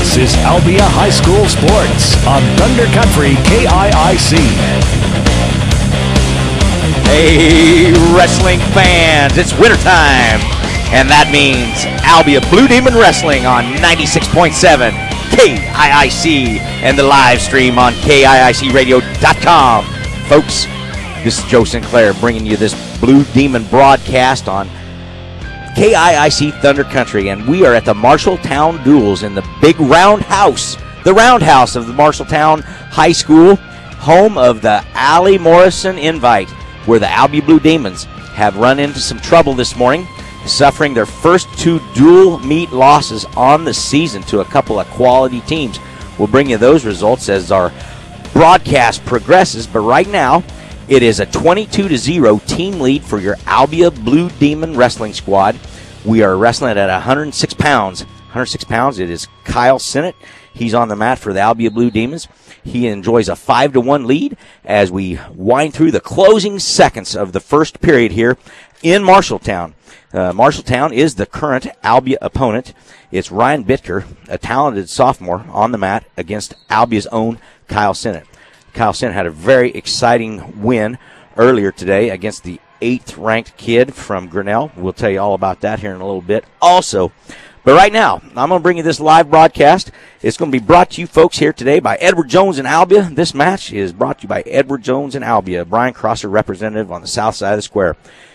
This is Albia High School Sports on Thunder Country KIIC. Hey, wrestling fans, it's wintertime, and that means Albia Blue Demon Wrestling on 96.7 KIIC and the live stream on KIICradio.com. Folks, this is Joe Sinclair bringing you this Blue Demon broadcast on KIIC Thunder Country, and we are at the Marshalltown Duels in the big roundhouse, the roundhouse of the Marshalltown High School, home of the Allie Morrison Invite, where the Albia Blue Demons have run into some trouble this morning, suffering their first two dual meet losses on the season to a couple of quality teams. We'll bring you those results as our broadcast progresses, but right now it is a 22-0 team lead for your Albia Blue Demon wrestling squad. We are wrestling at 106 pounds. 106 pounds, it is Kyle Sinnott. He's on the mat for the Albia Blue Demons. He enjoys a 5-1 lead as we wind through the closing seconds of the first period here in Marshalltown. Marshalltown is the current Albia opponent. It's Ryan Bitker, a talented sophomore, on the mat against Albia's own Kyle Sinnott. Kyle Sinnott had a very exciting win earlier today against the 8th-ranked kid from Grinnell. We'll tell you all about that here in a little bit also. But right now, I'm going to bring you this live broadcast. It's going to be brought to you folks here today by Edward Jones and Albia. This match is brought to you by Edward Jones and Albia. Brian Crosser, representative on the south side of the square.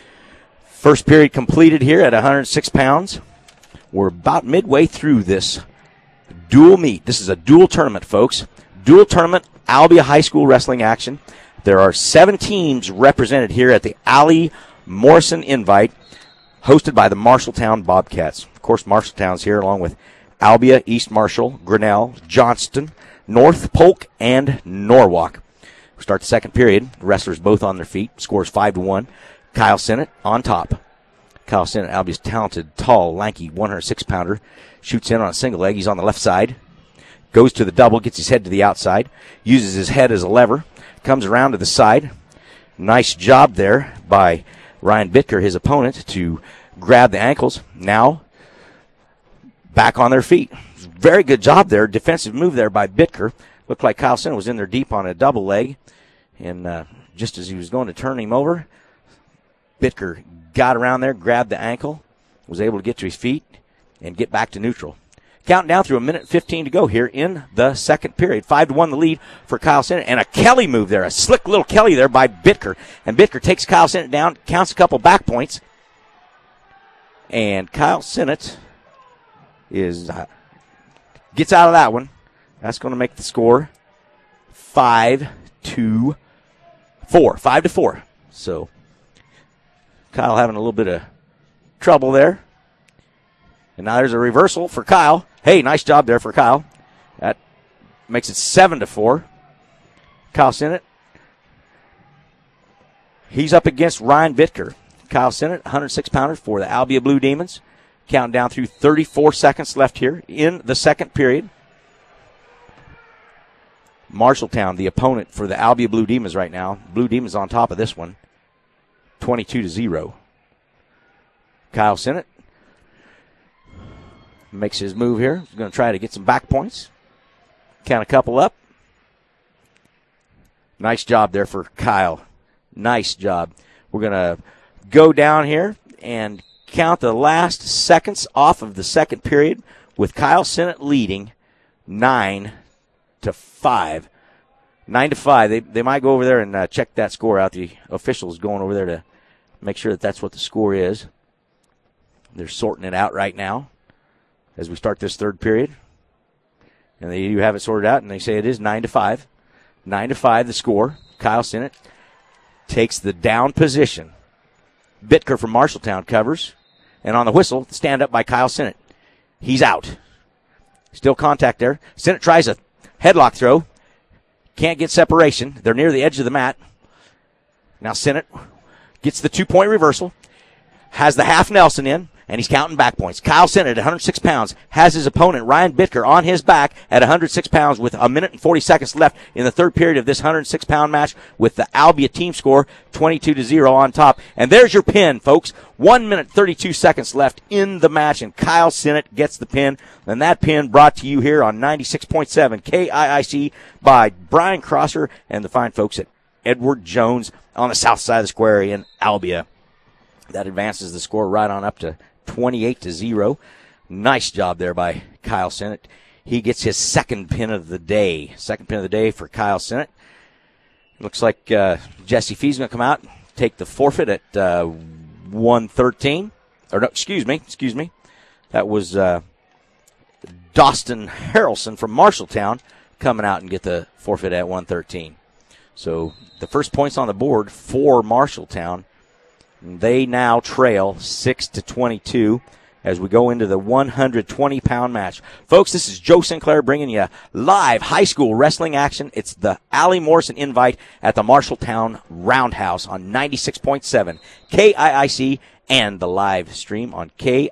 First period completed here at 106 pounds. We're about midway through this dual meet. This is a dual tournament, folks. Dual tournament Albia High School wrestling action. There are 7 teams represented here at the Allie Morrison Invite, hosted by the Marshalltown Bobcats. Of course, Marshalltown's here along with Albia, East Marshall, Grinnell, Johnston, North Polk, and Norwalk. We start the second period. The wrestlers both on their feet. Scores 5-1. Kyle Sinnott on top. Kyle Sinnott, Albia's talented, tall, lanky 106-pounder, shoots in on a single leg. He's on the left side. Goes to the double, gets his head to the outside, uses his head as a lever, comes around to the side. Nice job there by Ryan Bitker, his opponent, to grab the ankles. Now back on their feet. Very good job there. Defensive move there by Bitker. Looked like Kyle Sinnott was in there deep on a double leg. And just as he was going to turn him over, Bitker got around there, grabbed the ankle, was able to get to his feet, and get back to neutral. Counting down through 1:15 to go here in the second period. 5-1 the lead for Kyle Sinnott. And a Kelly move there, a slick little Kelly there by Bitker. And Bitker takes Kyle Sinnott down, counts a couple back points. And Kyle Sinnott gets out of that one. That's going to make the score 5-4. 5-4. So Kyle having a little bit of trouble there. And now there's a reversal for Kyle. Hey, nice job there for Kyle. That makes it 7-4. Kyle Sinnott. He's up against Ryan Bitker. Kyle Sinnott, 106-pounder for the Albia Blue Demons. Counting down through 34 seconds left here in the second period. Marshalltown, the opponent for the Albia Blue Demons right now. Blue Demons on top of this one. 22-0. Kyle Sinnott makes his move here. He's going to try to get some back points. Count a couple up. Nice job there for Kyle. Nice job. We're going to go down here and count the last seconds off of the second period with Kyle Sinnott leading 9-5. 9-5. They might go over there and check that score out. The officials going over there to make sure that that's what the score is. They're sorting it out right now as we start this third period. And they do have it sorted out, and they say it is 9-5. 9-5 the score. Kyle Sinnott takes the down position. Bitker from Marshalltown covers. And on the whistle, stand up by Kyle Sinnott. He's out. Still contact there. Sinnott tries a headlock throw. Can't get separation. They're near the edge of the mat. Now Sinnott gets the 2-point reversal. Has the half Nelson in. and he's counting back points. Kyle Sinnott at 106 pounds has his opponent, Ryan Bitker, on his back at 106 pounds with a minute and 40 seconds left in the third period of this 106-pound match with the Albia team score 22-0 on top. And there's your pin, folks. 1 minute 32 seconds left in the match, and Kyle Sinnott gets the pin. And that pin brought to you here on 96.7 KIIC by Brian Crosser and the fine folks at Edward Jones on the south side of the square in Albia. That advances the score right on up to 28-0. Nice job there by Kyle Sinnott. He gets his second pin of the day. Second pin of the day for Kyle Sinnott. Looks like Jesse Fee's going to come out and take the forfeit at 113. Or no, excuse me. That was Dawson Harrelson from Marshalltown coming out and get the forfeit at 113. So the first points on the board for Marshalltown. They now trail 6-22 as we go into the 120-pound match. Folks, this is Joe Sinclair bringing you live high school wrestling action. It's the Allie Morrison Invite at the Marshalltown Roundhouse on 96.7 KIIC and the live stream on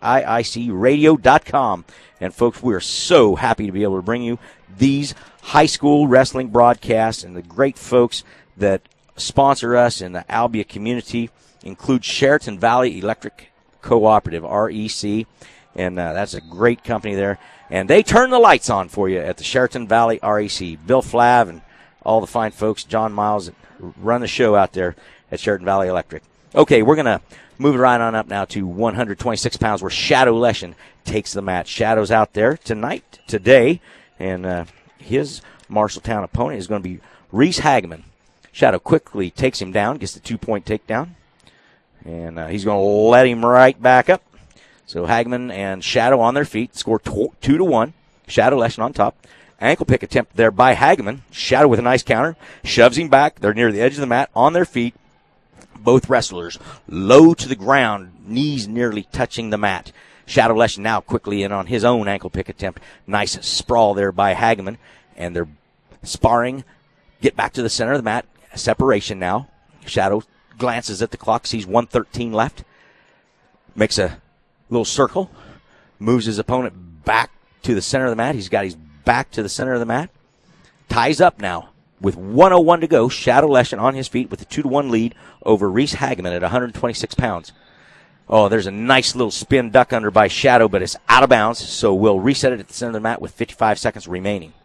KIICradio.com. And, folks, we are so happy to be able to bring you these high school wrestling broadcasts, and the great folks that sponsor us in the Albia community include Sheraton Valley Electric Cooperative, REC, and that's a great company there. And they turn the lights on for you at the Sheraton Valley REC. Bill Flav and all the fine folks, John Miles, that run the show out there at Sheraton Valley Electric. Okay, we're going to move right on up now to 126 pounds where Shadow Leshin takes the match. Shadow's out there today, and his Marshalltown opponent is going to be Reese Hagman. Shadow quickly takes him down, gets the 2-point takedown. And he's going to let him right back up. So Hagman and Shadow on their feet, score 2-1. Shadow Leshin on top. Ankle pick attempt there by Hagman. Shadow with a nice counter. Shoves him back. They're near the edge of the mat on their feet. Both wrestlers low to the ground, knees nearly touching the mat. Shadow Leshin now quickly in on his own ankle pick attempt. Nice sprawl there by Hagman. And they're sparring. Get back to the center of the mat. Separation now. Shadow glances at the clock, sees 1:13 left, makes a little circle, moves his opponent back to the center of the mat. He's got his back to the center of the mat, ties up now with 1:01 to go. Shadow Leshin on his feet with a 2-1 lead over Reese Hagman at 126 pounds. Oh, there's a nice little spin duck under by Shadow, but it's out of bounds, so we'll reset it at the center of the mat with 55 seconds remaining.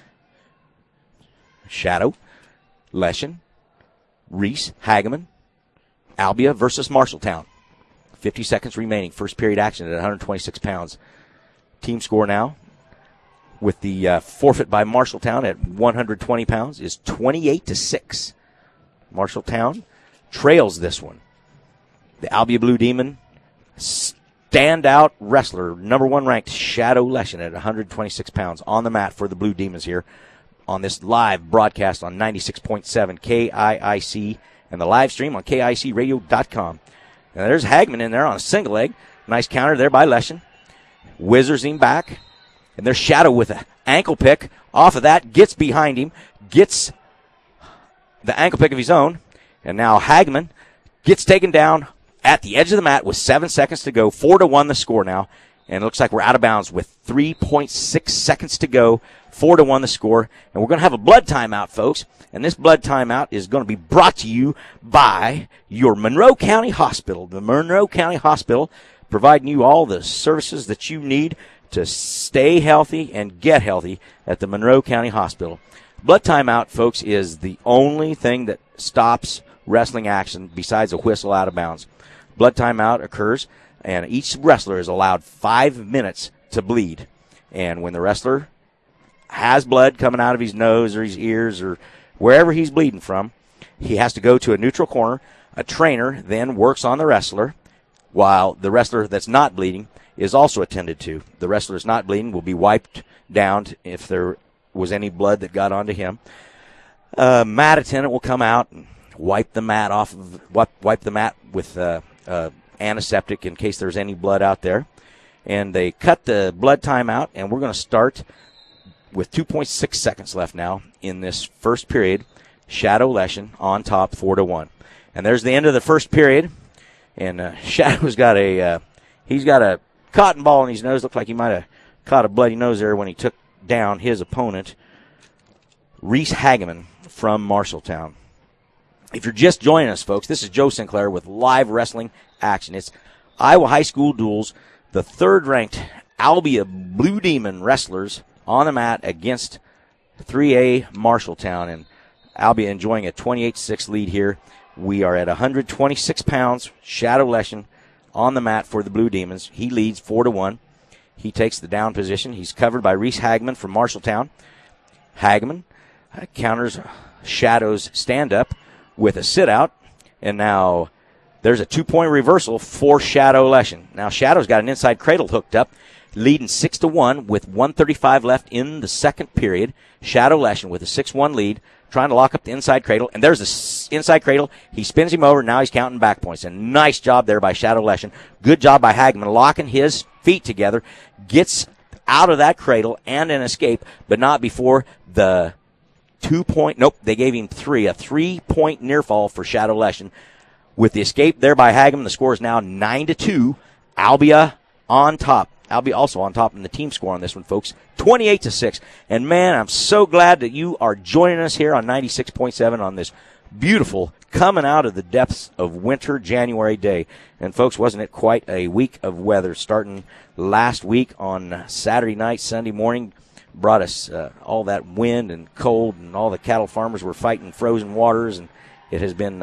Shadow, Leshin, Reese Hagman, Albia versus Marshalltown. 50 seconds remaining. First period action at 126 pounds. Team score now with the forfeit by Marshalltown at 120 pounds is 28-6. Marshalltown trails this one. The Albia Blue Demon standout wrestler, number 1 ranked Shadow Leshin at 126 pounds on the mat for the Blue Demons here on this live broadcast on 96.7 KIIC and the live stream on KICradio.com. And there's Hagman in there on a single leg. Nice counter there by Leshin. Whizzers him back. And there's Shadow with an ankle pick. Off of that, gets behind him, gets the ankle pick of his own. And now Hagman gets taken down at the edge of the mat with 7 seconds to go. 4-1 the score now. And it looks like we're out of bounds with 3.6 seconds to go. 4-1 the score. And we're going to have a blood timeout, folks. And this blood timeout is going to be brought to you by your Monroe County Hospital. The Monroe County Hospital providing you all the services that you need to stay healthy and get healthy at the Monroe County Hospital. Blood timeout, folks, is the only thing that stops wrestling action besides a whistle out of bounds. Blood timeout occurs, and each wrestler is allowed 5 minutes to bleed. And when the wrestler has blood coming out of his nose or his ears or wherever he's bleeding from, he has to go to a neutral corner. A trainer then works on the wrestler, while the wrestler that's not bleeding is also attended to. The wrestler that's not bleeding will be wiped down if there was any blood that got onto him. Mat attendant will come out and wipe the mat off of, wipe the mat with antiseptic in case there's any blood out there. And they cut the blood time out, and we're going to start with 2.6 seconds left now in this first period. Shadow Leshin on top, 4-1. And there's the end of the first period. And Shadow's got a He's got a cotton ball in his nose. Looked like he might have caught a bloody nose there when he took down his opponent, Reese Hageman from Marshalltown. If you're just joining us, folks, this is Joe Sinclair with live wrestling action. It's Iowa High School duels. The third-ranked Albia Blue Demon wrestlers on the mat against 3A Marshalltown, and Albia enjoying a 28-6 lead here. We are at 126 pounds. Shadow Leshen on the mat for the Blue Demons. He leads 4-1. He takes the down position. He's covered by Reese Hageman from Marshalltown. Hageman counters Shadow's stand-up with a sit-out, and now there's a 2-point reversal for Shadow Leshen. Now Shadow's got an inside cradle hooked up, leading 6-1 with 1:35 left in the second period. Shadow Leshen with a 6-1 lead, trying to lock up the inside cradle, and there's the inside cradle. He spins him over. Now he's counting back points. A nice job there by Shadow Leshen. Good job by Hageman locking his feet together, gets out of that cradle and an escape, but not before the 2-point. Nope, they gave him a 3-point near fall for Shadow Leshen. With the escape there by Hageman, the score is now 9-2. Albia on top. Albia also on top in the team score on this one, folks. 28-6. And man, I'm so glad that you are joining us here on 96.7 on this beautiful coming out of the depths of winter January day. And folks, wasn't it quite a week of weather starting last week on Saturday night, Sunday morning? Brought us all that wind and cold, and all the cattle farmers were fighting frozen waters, and it has been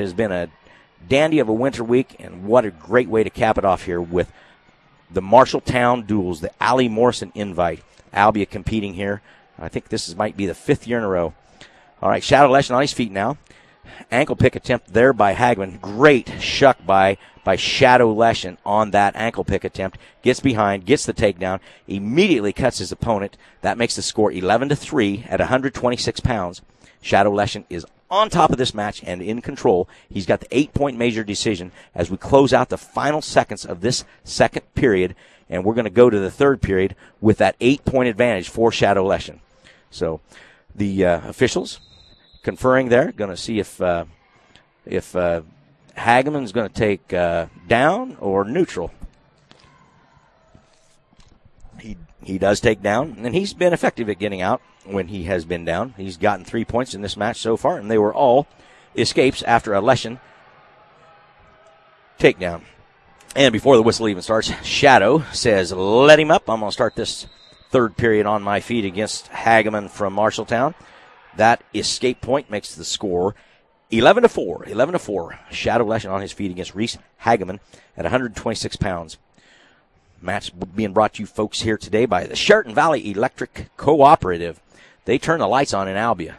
a dandy of a winter week, and what a great way to cap it off here with the Marshalltown duels, the Allie Morrison invite. Albia competing here. I think this might be the 5th year in a row. All right, Shadow Leshen on his feet now. Ankle pick attempt there by Hageman. Great shuck by Shadow Leshen on that ankle pick attempt. Gets behind, gets the takedown, immediately cuts his opponent. That makes the score 11-3 at 126 pounds. Shadow Leshen is on top of this match and in control. He's got the 8-point major decision as we close out the final seconds of this second period, and we're going to go to the third period with that 8-point advantage for Shadow Leshen. So the officials conferring there, going to see if Hageman's going to take down or neutral. He does take down, and he's been effective at getting out when he has been down. He's gotten 3 points in this match so far, and they were all escapes after a Leshen takedown. And before the whistle even starts, Shadow says, let him up. I'm going to start this third period on my feet against Hageman from Marshalltown. That escape point makes the score 11-4. 11-4. Shadow Leshen on his feet against Reese Hageman at 126 pounds. Match being brought to you folks here today by the Sheraton Valley Electric Cooperative. They turn the lights on in Albia.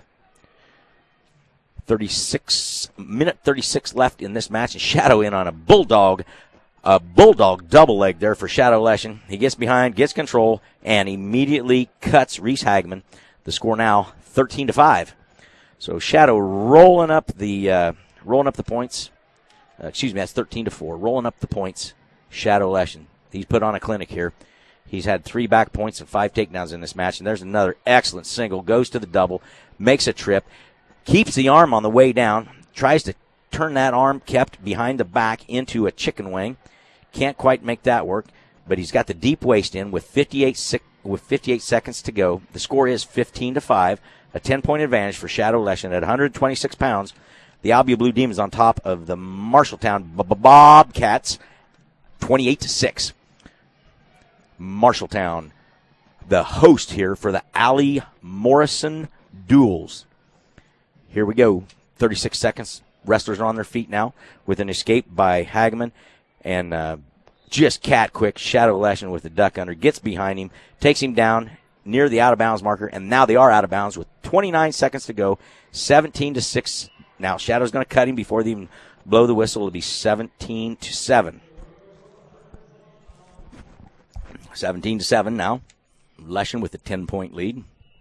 36 left in this match, and Shadow in on a bulldog double leg there for Shadow Leshen. He gets behind, gets control, and immediately cuts Reese Hageman. The score now 13-5. So Shadow rolling up the points. That's 13-4. Rolling up the points. Shadow Leshen. He's put on a clinic here. He's had 3 back points and 5 takedowns in this match. And there's another excellent single. Goes to the double. Makes a trip. Keeps the arm on the way down. Tries to turn that arm kept behind the back into a chicken wing. Can't quite make that work. But he's got the deep waist in with 58 seconds to go. The score is 15-5. A 10-point advantage for Shadow Leshen at 126 pounds. The Albia Blue Demons on top of the Marshalltown Bobcats, 28-6. Marshalltown, the host here for the Allie Morrison duels. Here we go. 36 seconds. Wrestlers are on their feet now with an escape by Hageman. And just cat quick, Shadow Leshen with the duck under. Gets behind him, takes him down near the out-of-bounds marker. And now they are out of bounds with 29 seconds to go. 17-6. Now Shadow's going to cut him before they even blow the whistle. It'll be 17-7. 17-7 now. Leshen with a 10-point lead.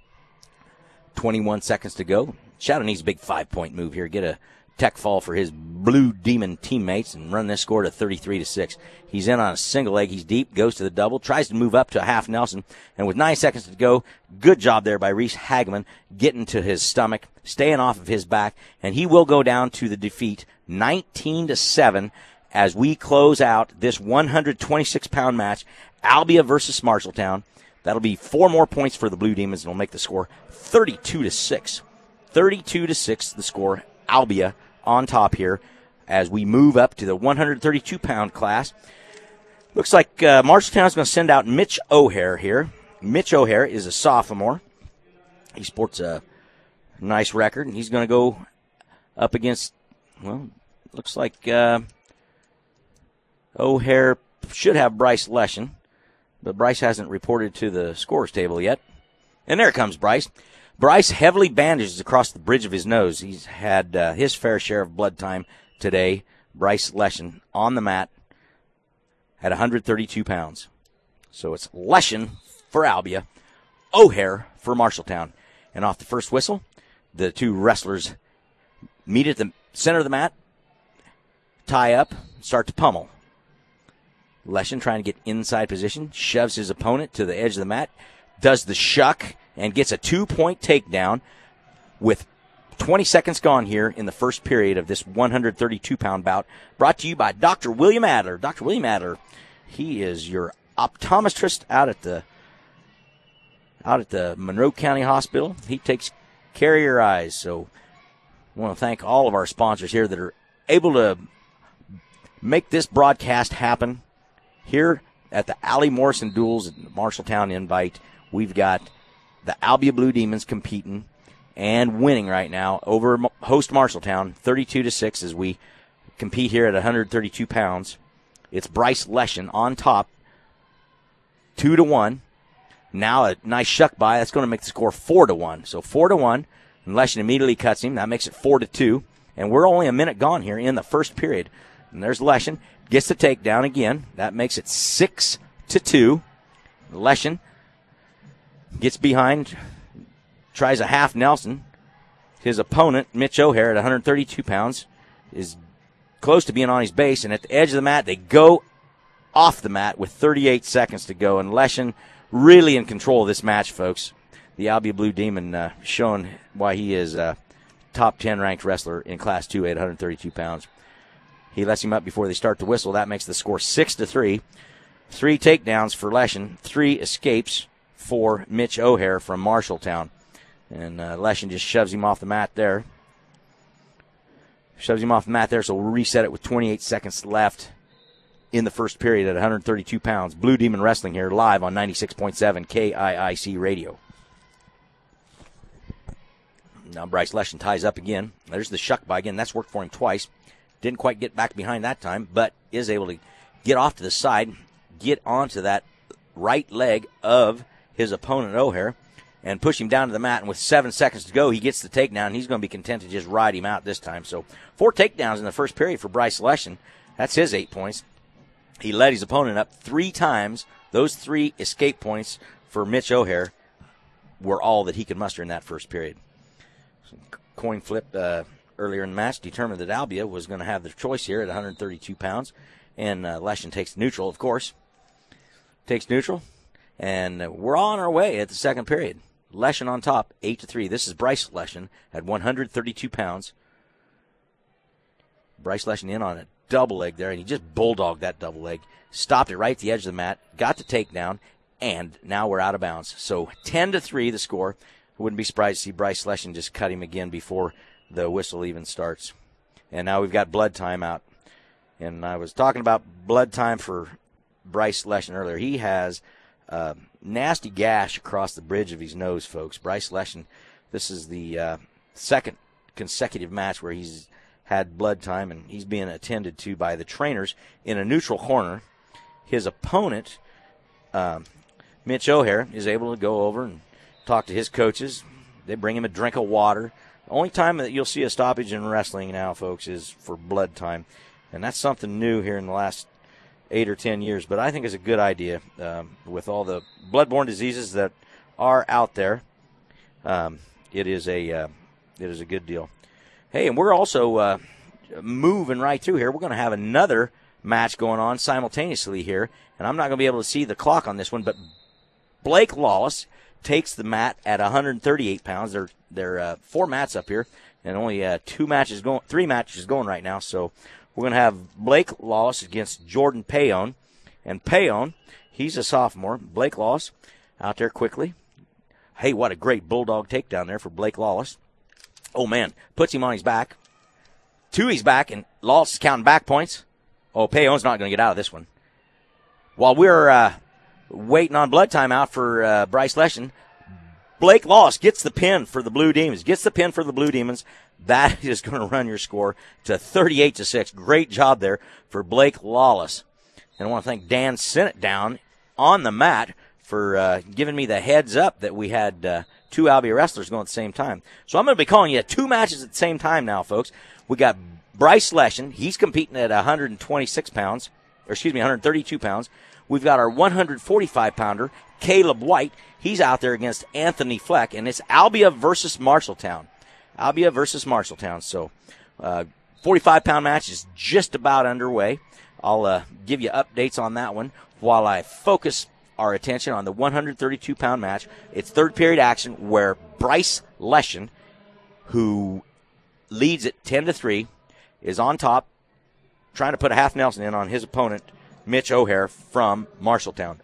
21 seconds to go. Shadow needs a big 5-point move here. Get a tech fall for his Blue Demon teammates and run this score to 33-6. He's in on a single leg. He's deep, goes to the double, tries to move up to a half Nelson. And with 9 seconds to go, good job there by Reese Hageman getting to his stomach, staying off of his back. And he will go down to the defeat 19-7 as we close out this 126-pound match, Albia versus Marshalltown. That'll be 4 more points for the Blue Demons, and it'll make the score 32-6. 32-6, the score. Albia on top here as we move up to the 132-pound class. Looks like Marshalltown's going to send out Mitch O'Hare here. Mitch O'Hare is a sophomore. He sports a nice record, and he's going to go up against, well, looks like O'Hare should have Bryce Leshen, but Bryce hasn't reported to the scores table yet. And there comes Bryce. Bryce heavily bandages across the bridge of his nose. He's had his fair share of blood time today. Bryce Leshen on the mat at 132 pounds. So it's Leshen for Albia, O'Hare for Marshalltown. And off the first whistle, the two wrestlers meet at the center of the mat, tie up, start to pummel. Leshen trying to get inside position, shoves his opponent to the edge of the mat, does the shuck, and gets a 2-point takedown with 20 seconds gone here in the first period of this 132-pound bout. Brought to you by Dr. William Adler. Dr. William Adler, he is your optometrist out at the Monroe County Hospital. He takes care of your eyes. So I want to thank all of our sponsors here that are able to make this broadcast happen. Here at the Allie Morrison Duels at the Marshalltown Invite, we've got the Albia Blue Demons competing and winning right now over host Marshalltown, 32-6 as we compete here at 132 pounds. It's Bryce Leshen on top, 2-1. Now a nice shuck by. That's going to make the score 4-1. So 4-1, and Leshen immediately cuts him. That makes it 4-2. And we're only a minute gone here in the first period. And there's Leshen. Gets the takedown again. That makes it 6-2. Leshen gets behind, tries a half Nelson. His opponent, Mitch O'Hare, at 132 pounds, is close to being on his base. And at the edge of the mat, they go off the mat with 38 seconds to go. And Leshen really in control of this match, folks. The Albia Blue Demon showing why he is a top 10 ranked wrestler in Class 2 at 132 pounds. He lets him up before they start to whistle. That makes the score 6-3. 3 takedowns for Leshen, 3 escapes for Mitch O'Hare from Marshalltown. And Leshen just shoves him off the mat there. So we'll reset it with 28 seconds left in the first period at 132 pounds. Blue Demon Wrestling here live on 96.7 KIIC Radio. Now Bryce Leshen ties up again. There's the shuck by again. That's worked for him twice. Didn't quite get back behind that time, but is able to get off to the side, get onto that right leg of his opponent O'Hare, and push him down to the mat. And with 7 seconds to go, he gets the takedown. He's going to be content to just ride him out this time. So 4 takedowns in the first period for Bryce Leshen. That's his 8 points. He led his opponent up 3 times. Those 3 escape points for Mitch O'Hare were all that he could muster in that first period. So coin flip earlier in the match determined that Albia was going to have the choice here at 132 pounds. And Leshen takes neutral, of course. Takes neutral. And we're on our way at the second period. Leshen on top, 8-3. This is Bryce Leshen at 132 pounds. Bryce Leshen in on a double leg there, and he just bulldogged that double leg. Stopped it right at the edge of the mat, got the takedown, and now we're out of bounds. So 10-3 the score. Wouldn't be surprised to see Bryce Leshen just cut him again before the whistle even starts. And now we've got blood time out. And I was talking about blood time for Bryce Leshen earlier. He has a nasty gash across the bridge of his nose, folks. Bryce Leshen, this is the second consecutive match where he's had blood time, and he's being attended to by the trainers in a neutral corner. His opponent, Mitch O'Hare, is able to go over and talk to his coaches. They bring him a drink of water. The only time that you'll see a stoppage in wrestling now, folks, is for blood time. And that's something new here in the last 8 or 10 years. But I think it's a good idea with all the bloodborne diseases that are out there. It is a good deal. Hey, and we're also moving right through here. We're going to have another match going on simultaneously here. And I'm not going to be able to see the clock on this one, but Blake Lawless takes the mat at 138 pounds. There are 4 mats up here, and only 3 matches going right now. So we're going to have Blake Lawless against Jordan Payon. And Payon, he's a sophomore. Blake Lawless out there quickly. Hey, what a great bulldog takedown there for Blake Lawless. Oh, man, puts him on his back. To his back, and Lawless is counting back points. Oh, Payon's not going to get out of this one. While we're waiting on blood timeout for Bryce Leshen, Blake Lawless gets the pin for the Blue Demons. That is going to run your score to 38-6. Great job there for Blake Lawless. And I want to thank Dan Sennett down on the mat for giving me the heads up that we had two Albia wrestlers going at the same time. So I'm going to be calling you two matches at the same time now, folks. We got Bryce Leshen. He's competing at 132 pounds. We've got our 145-pounder, Caleb White. He's out there against Anthony Fleck, and it's Albia versus Marshalltown. So 45-pound match is just about underway. I'll give you updates on that one while I focus our attention on the 132-pound match. It's third period action where Bryce Leshen, who leads it 10-3, is on top, trying to put a half Nelson in on his opponent, Mitch O'Hare from Marshalltown.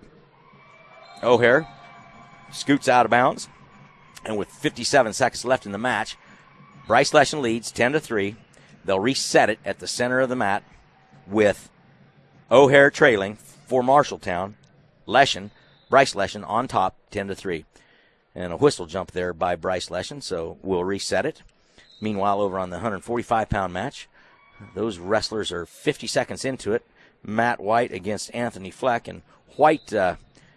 O'Hare scoots out of bounds, and with 57 seconds left in the match, Bryce Leshen leads 10-3. They'll reset it at the center of the mat with O'Hare trailing for Marshalltown. Bryce Leshen on top, 10-3. And a whistle jump there by Bryce Leshen, so we'll reset it. Meanwhile, over on the 145-pound match, those wrestlers are 50 seconds into it. Matt White against Anthony Fleck, and White out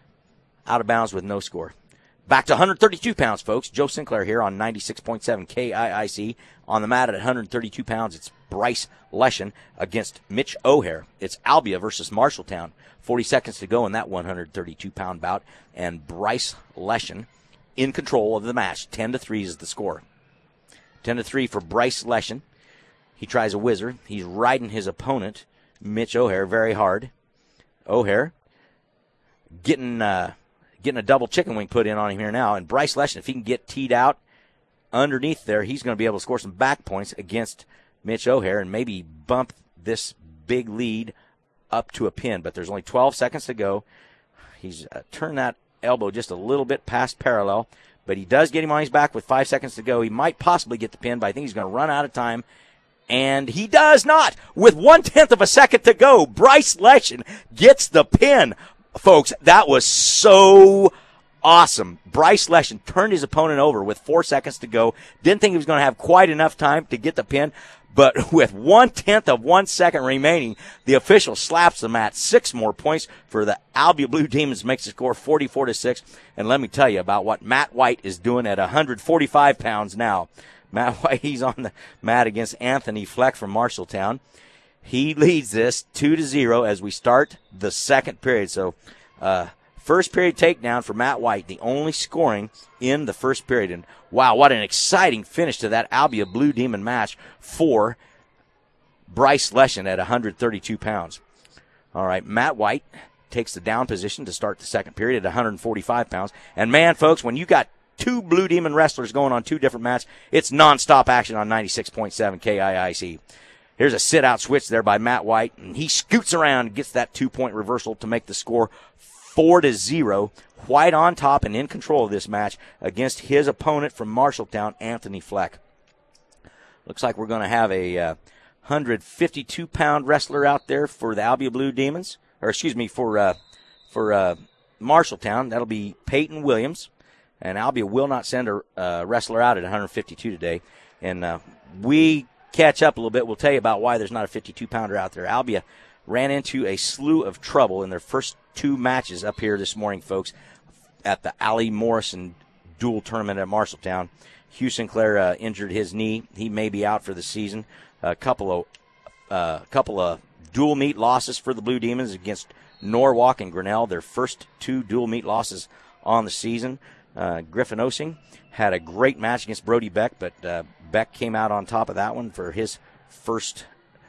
of bounds with no score. Back to 132 pounds, folks. Joe Sinclair here on 96.7 KIIC. On the mat at 132 pounds, it's Bryce Leshen against Mitch O'Hare. It's Albia versus Marshalltown. 40 seconds to go in that 132-pound bout, and Bryce Leshen in control of the match. 10-3 is the score. 10-3 for Bryce Leshen. He tries a whizzer. He's riding his opponent, Mitch O'Hare, very hard. O'Hare getting a double chicken wing put in on him here now. And Bryce Leshen, if he can get teed out underneath there, he's going to be able to score some back points against Mitch O'Hare and maybe bump this big lead up to a pin. But there's only 12 seconds to go. He's turned that elbow just a little bit past parallel, but he does get him on his back with 5 seconds to go. He might possibly get the pin, but I think he's going to run out of time. And he does not. With 1/10 of a second to go, Bryce Leshen gets the pin. Folks, that was so awesome. Bryce Leshen turned his opponent over with 4 seconds to go. Didn't think he was going to have quite enough time to get the pin. But with 1/10 of 1 second remaining, the official slaps the mat. 6 more points for the Albia Blue Demons, makes the score 44-6. And let me tell you about what Matt White is doing at 145 pounds now. Matt White, he's on the mat against Anthony Fleck from Marshalltown. He leads this 2-0 as we start the second period. So, first period takedown for Matt White, the only scoring in the first period. And wow, what an exciting finish to that Albia Blue Demon match for Bryce Leshen at 132 pounds. All right, Matt White takes the down position to start the second period at 145 pounds. And man, folks, when you got two Blue Demon wrestlers going on two different mats, it's nonstop action on 96.7 KIIC. Here's a sit-out switch there by Matt White, and he scoots around and gets that 2-point reversal to make the score 4-0. White on top and in control of this match against his opponent from Marshalltown, Anthony Fleck. Looks like we're going to have a 152-pound wrestler out there for the Albia Blue Demons, or excuse me, for Marshalltown. That'll be Peyton Williams. And Albia will not send a wrestler out at 152 today. And we catch up a little bit. We'll tell you about why there's not a 52-pounder out there. Albia ran into a slew of trouble in their first two matches up here this morning, folks, at the Allie Morrison dual tournament at Marshalltown. Hugh Sinclair injured his knee. He may be out for the season. A couple of dual meet losses for the Blue Demons against Norwalk and Grinnell, their first two dual meet losses on the season. Griffin Osing had a great match against Brody Beck, but Beck came out on top of that one for his first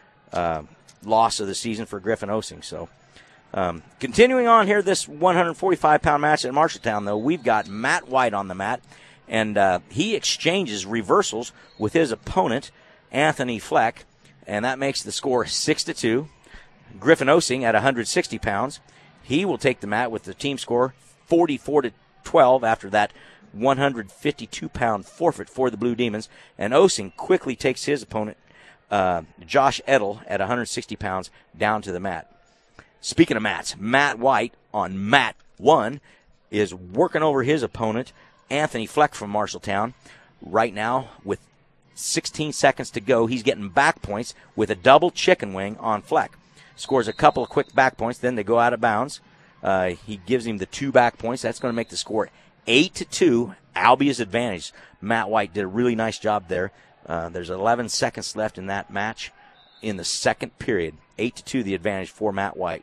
loss of the season for Griffin Osing. So continuing on here, this 145-pound match at Marshalltown, though, we've got Matt White on the mat, and he exchanges reversals with his opponent, Anthony Fleck. and that makes the score 6-2. Griffin Osing at 160 pounds. He will take the mat with the team score 44-12 after that 152-pound forfeit for the Blue Demons. And Osing quickly takes his opponent, Josh Edel, at 160 pounds down to the mat. Speaking of mats, Matt White on mat 1 is working over his opponent, Anthony Fleck from Marshalltown. Right now, with 16 seconds to go, he's getting back points with a double chicken wing on Fleck. Scores a couple of quick back points, then they go out of bounds. He gives him the 2 back points. That's going to make the score 8-2, Albia's advantage. Matt White did a really nice job there. There's 11 seconds left in that match in the second period. 8-2, the advantage for Matt White.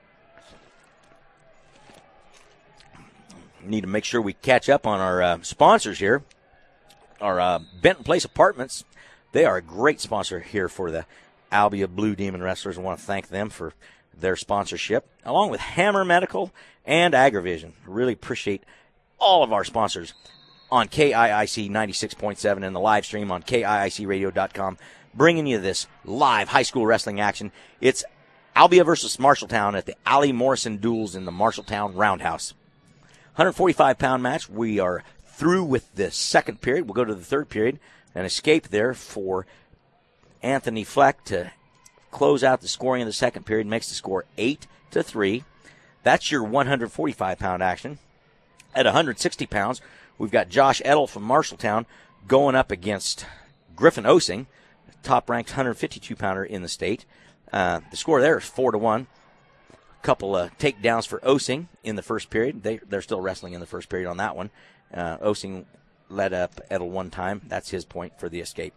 Need to make sure we catch up on our sponsors here. Our Benton Place Apartments, they are a great sponsor here for the Albia Blue Demon Wrestlers. I want to thank them for their sponsorship, along with Hammer Medical and AgriVision. Really appreciate all of our sponsors on KIIC 96.7 and the live stream on KIICradio.com, bringing you this live high school wrestling action. It's Albia versus Marshalltown at the Allie Morrison Duels in the Marshalltown Roundhouse. 145-pound match. We are through with the second period. We'll go to the third period. An escape there for Anthony Fleck to close out the scoring in the second period. Makes the score 8-3. That's your 145-pound action. At 160 pounds, we've got Josh Edel from Marshalltown going up against Griffin Osing, top-ranked 152-pounder in the state. The score there is 4-1. Couple of takedowns for Osing in the first period. They're still wrestling in the first period on that one. Osing led up Edel one time. That's his point for the escape.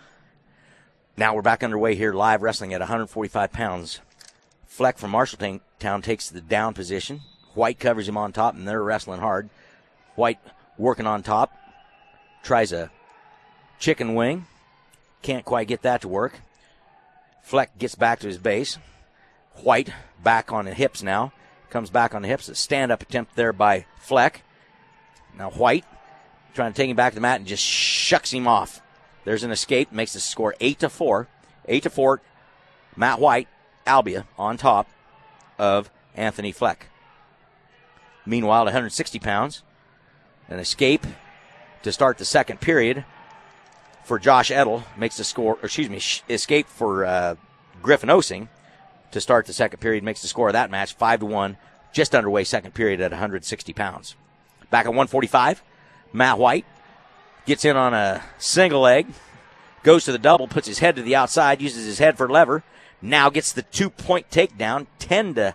Now we're back underway here, live wrestling at 145 pounds. Fleck from Marshalltown takes the down position. White covers him on top, and they're wrestling hard. White working on top. Tries a chicken wing. Can't quite get that to work. Fleck gets back to his base. White back on the hips now. Comes back on the hips. A stand-up attempt there by Fleck. Now White trying to take him back to the mat and just shucks him off. There's an escape. Makes the score 8-4. 8-4. Matt White, Albia, on top of Anthony Fleck. Meanwhile, at 160 pounds, an escape to start the second period for Josh Edel. Makes the score, escape for Griffin Osing to start the second period. Makes the score of that match 5-1, just underway second period at 160 pounds. Back at 145, Matt White gets in on a single leg, goes to the double, puts his head to the outside, uses his head for lever, now gets the 2-point takedown, 10-4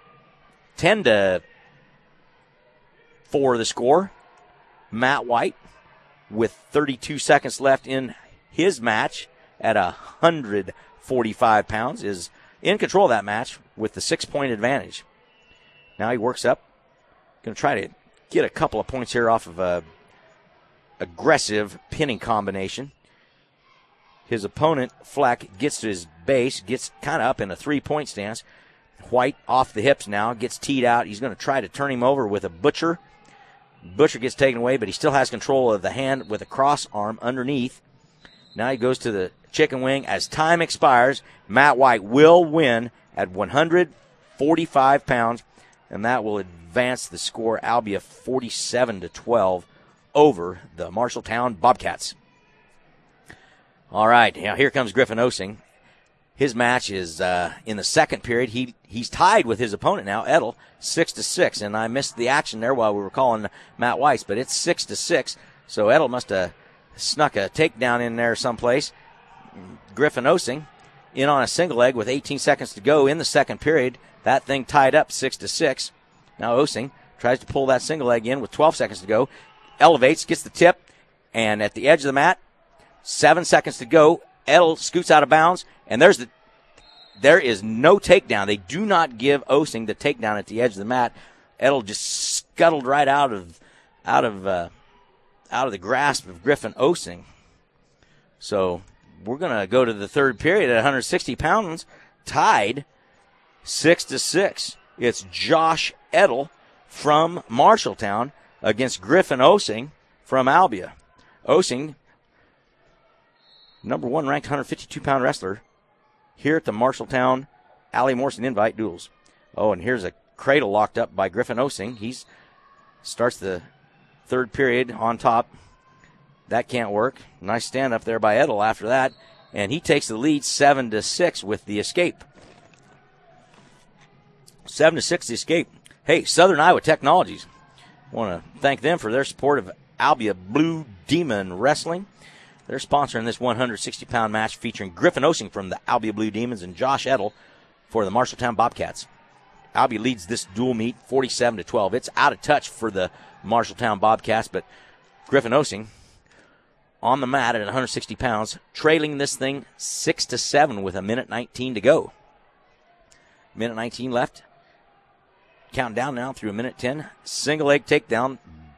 the score. Matt White, with 32 seconds left in his match at 145 pounds, is in control of that match with the 6-point advantage. Now he works up, going to try to get a couple of points here off of a aggressive pinning combination. His opponent, Fleck, gets to his base, gets kind of up in a 3-point stance. White off the hips now, gets teed out. He's going to try to turn him over with a butcher. Butcher gets taken away, but he still has control of the hand with a cross arm underneath. Now he goes to the chicken wing. As time expires, Matt White will win at 145 pounds, and that will advance the score, Albia 47-12 over the Marshalltown Bobcats. All right, now here comes Griffin Osing. His match is in the second period. He's tied with his opponent now, Edel, 6-6. And I missed the action there while we were calling Matt Weiss, but it's 6-6. So Edel must have snuck a takedown in there someplace. Griffin Osing in on a single leg with 18 seconds to go in the second period. That thing tied up 6-6. Now Osing tries to pull that single leg in with 12 seconds to go. Elevates, gets the tip, and at the edge of the mat, 7 seconds to go. Edel scoots out of bounds, and there is no takedown. They do not give Osing the takedown at the edge of the mat. Edel just scuttled right out of the grasp of Griffin Osing. So we're going to go to the third period at 160 pounds, tied 6-6. It's Josh Edel from Marshalltown against Griffin Osing from Albia. Osing, number one ranked 152-pound wrestler here at the Marshalltown Allie Morrison Invite Duels. Oh, and here's a cradle locked up by Griffin Osing. He starts the third period on top. That can't work. Nice stand up there by Edel after that. And he takes the lead 7-6 with the escape. 7-6 the escape. Hey, Southern Iowa Technologies. Want to thank them for their support of Albia Blue Demon Wrestling. They're sponsoring this 160-pound match featuring Griffin Osing from the Albia Blue Demons and Josh Edel for the Marshalltown Bobcats. Albia leads this dual meet 47-12. It's out of touch for the Marshalltown Bobcats, but Griffin Osing on the mat at 160 pounds, trailing this thing 6-7 with 1:19 to go. 1:19 left. Counting down now through 1:10. Single leg takedown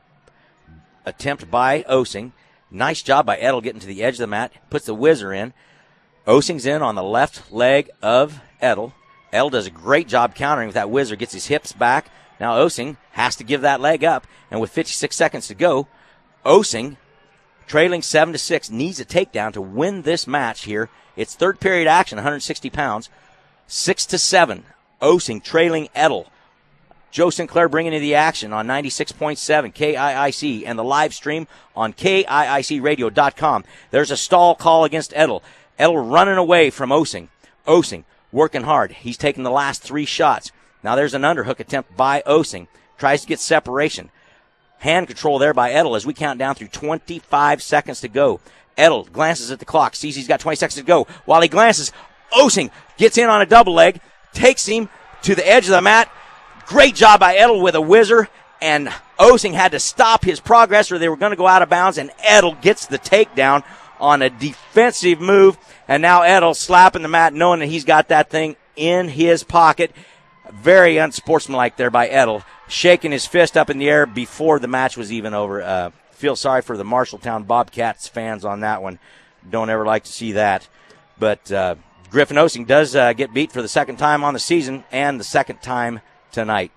attempt by Osing. Nice job by Edel getting to the edge of the mat. Puts the whizzer in. Osing's in on the left leg of Edel. Edel does a great job countering with that whizzer. Gets his hips back. Now Osing has to give that leg up. And with 56 seconds to go, Osing, trailing 7-6, needs a takedown to win this match here. It's third period action, 160 pounds. 6-7. Osing trailing Edel. Joe Sinclair bringing you the action on 96.7 KIIC and the live stream on KIICradio.com. There's a stall call against Edel. Edel running away from Osing. Osing working hard. He's taking the last 3 shots. Now there's an underhook attempt by Osing. Tries to get separation. Hand control there by Edel as we count down through 25 seconds to go. Edel glances at the clock, sees he's got 20 seconds to go. While he glances, Osing gets in on a double leg, takes him to the edge of the mat. Great job by Edel with a whizzer, and Osing had to stop his progress or they were going to go out of bounds, and Edel gets the takedown on a defensive move, and now Edel slapping the mat knowing that he's got that thing in his pocket. Very unsportsmanlike there by Edel, shaking his fist up in the air before the match was even over. Feel sorry for the Marshalltown Bobcats fans on that one. Don't ever like to see that. But Griffin Osing does get beat for the second time on the season and the second time tonight.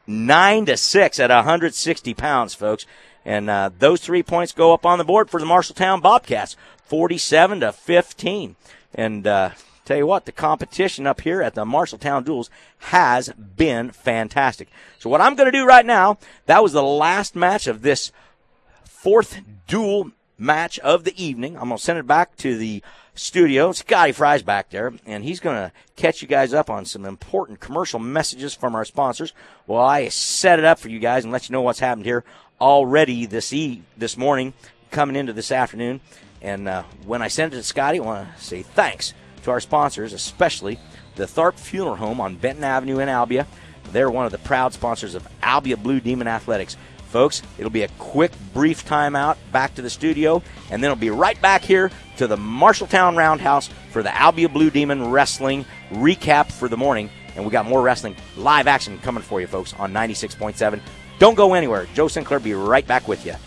9-6 at 160 pounds, folks. And those 3 points go up on the board for the Marshalltown Bobcats, 47-15. And tell you what, the competition up here at the Marshalltown Duels has been fantastic. So what I'm going to do right now, that was the last match of this 4th duel match of the evening. I'm going to send it back to the studio. Scotty Fry's back there, and he's going to catch you guys up on some important commercial messages from our sponsors. Well, I set it up for you guys and let you know what's happened here already this morning, coming into this afternoon. And when I send it to Scotty, I want to say thanks to our sponsors, especially the Tharp Funeral Home on Benton Avenue in Albia. They're one of the proud sponsors of Albia Blue Demon Athletics. Folks, it'll be a quick, brief timeout back to the studio, and then it'll be right back here to the Marshalltown Roundhouse for the Albia Blue Demon Wrestling recap for the morning. And we got more wrestling live action coming for you, folks, on 96.7. Don't go anywhere. Joe Sinclair will be right back with you.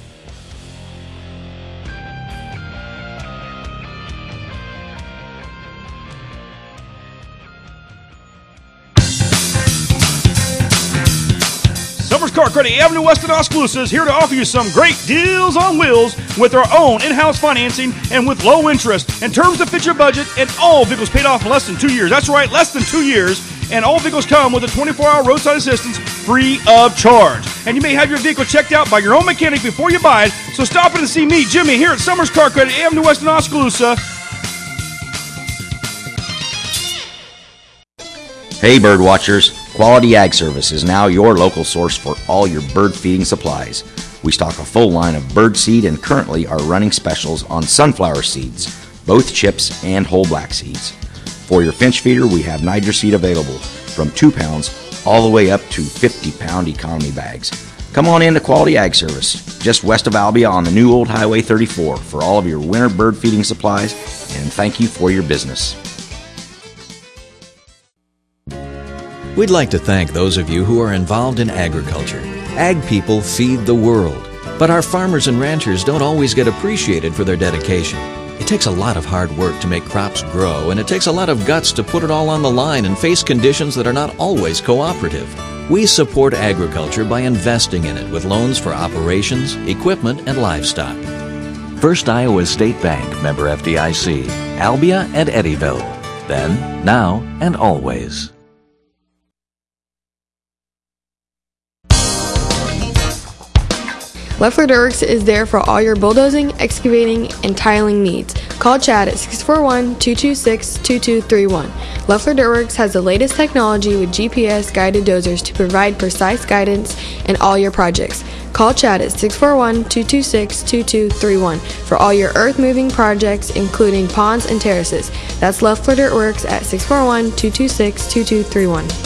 Summers Car Credit Avenue West in Oskaloosa is here to offer you some great deals on wheels with our own in-house financing and with low interest and terms to fit your budget, and all vehicles paid off in less than 2 years. That's right, less than 2 years. And all vehicles come with a 24-hour roadside assistance free of charge. And you may have your vehicle checked out by your own mechanic before you buy it. So stop in and see me, Jimmy, here at Summers Car Credit Avenue West in Oskaloosa. Hey bird watchers, Quality Ag Service is now your local source for all your bird feeding supplies. We stock a full line of bird seed and currently are running specials on sunflower seeds, both chips and whole black seeds. For your finch feeder, we have Niger seed available from 2 pounds all the way up to 50-pound economy bags. Come on in to Quality Ag Service, just west of Albia on the new Old Highway 34 for all of your winter bird feeding supplies, and thank you for your business. We'd like to thank those of you who are involved in agriculture. Ag people feed the world, but our farmers and ranchers don't always get appreciated for their dedication. It takes a lot of hard work to make crops grow, and it takes a lot of guts to put it all on the line and face conditions that are not always cooperative. We support agriculture by investing in it with loans for operations, equipment, and livestock. First Iowa State Bank, member FDIC, Albia and Eddyville. Then, now, and always. Leffler Dirks is there for all your bulldozing, excavating, and tiling needs. Call Chad at 641-226-2231. Leffler Dirks has the latest technology with GPS-guided dozers to provide precise guidance in all your projects. Call Chad at 641-226-2231 for all your earth-moving projects, including ponds and terraces. That's Leffler Dirt Works at 641-226-2231.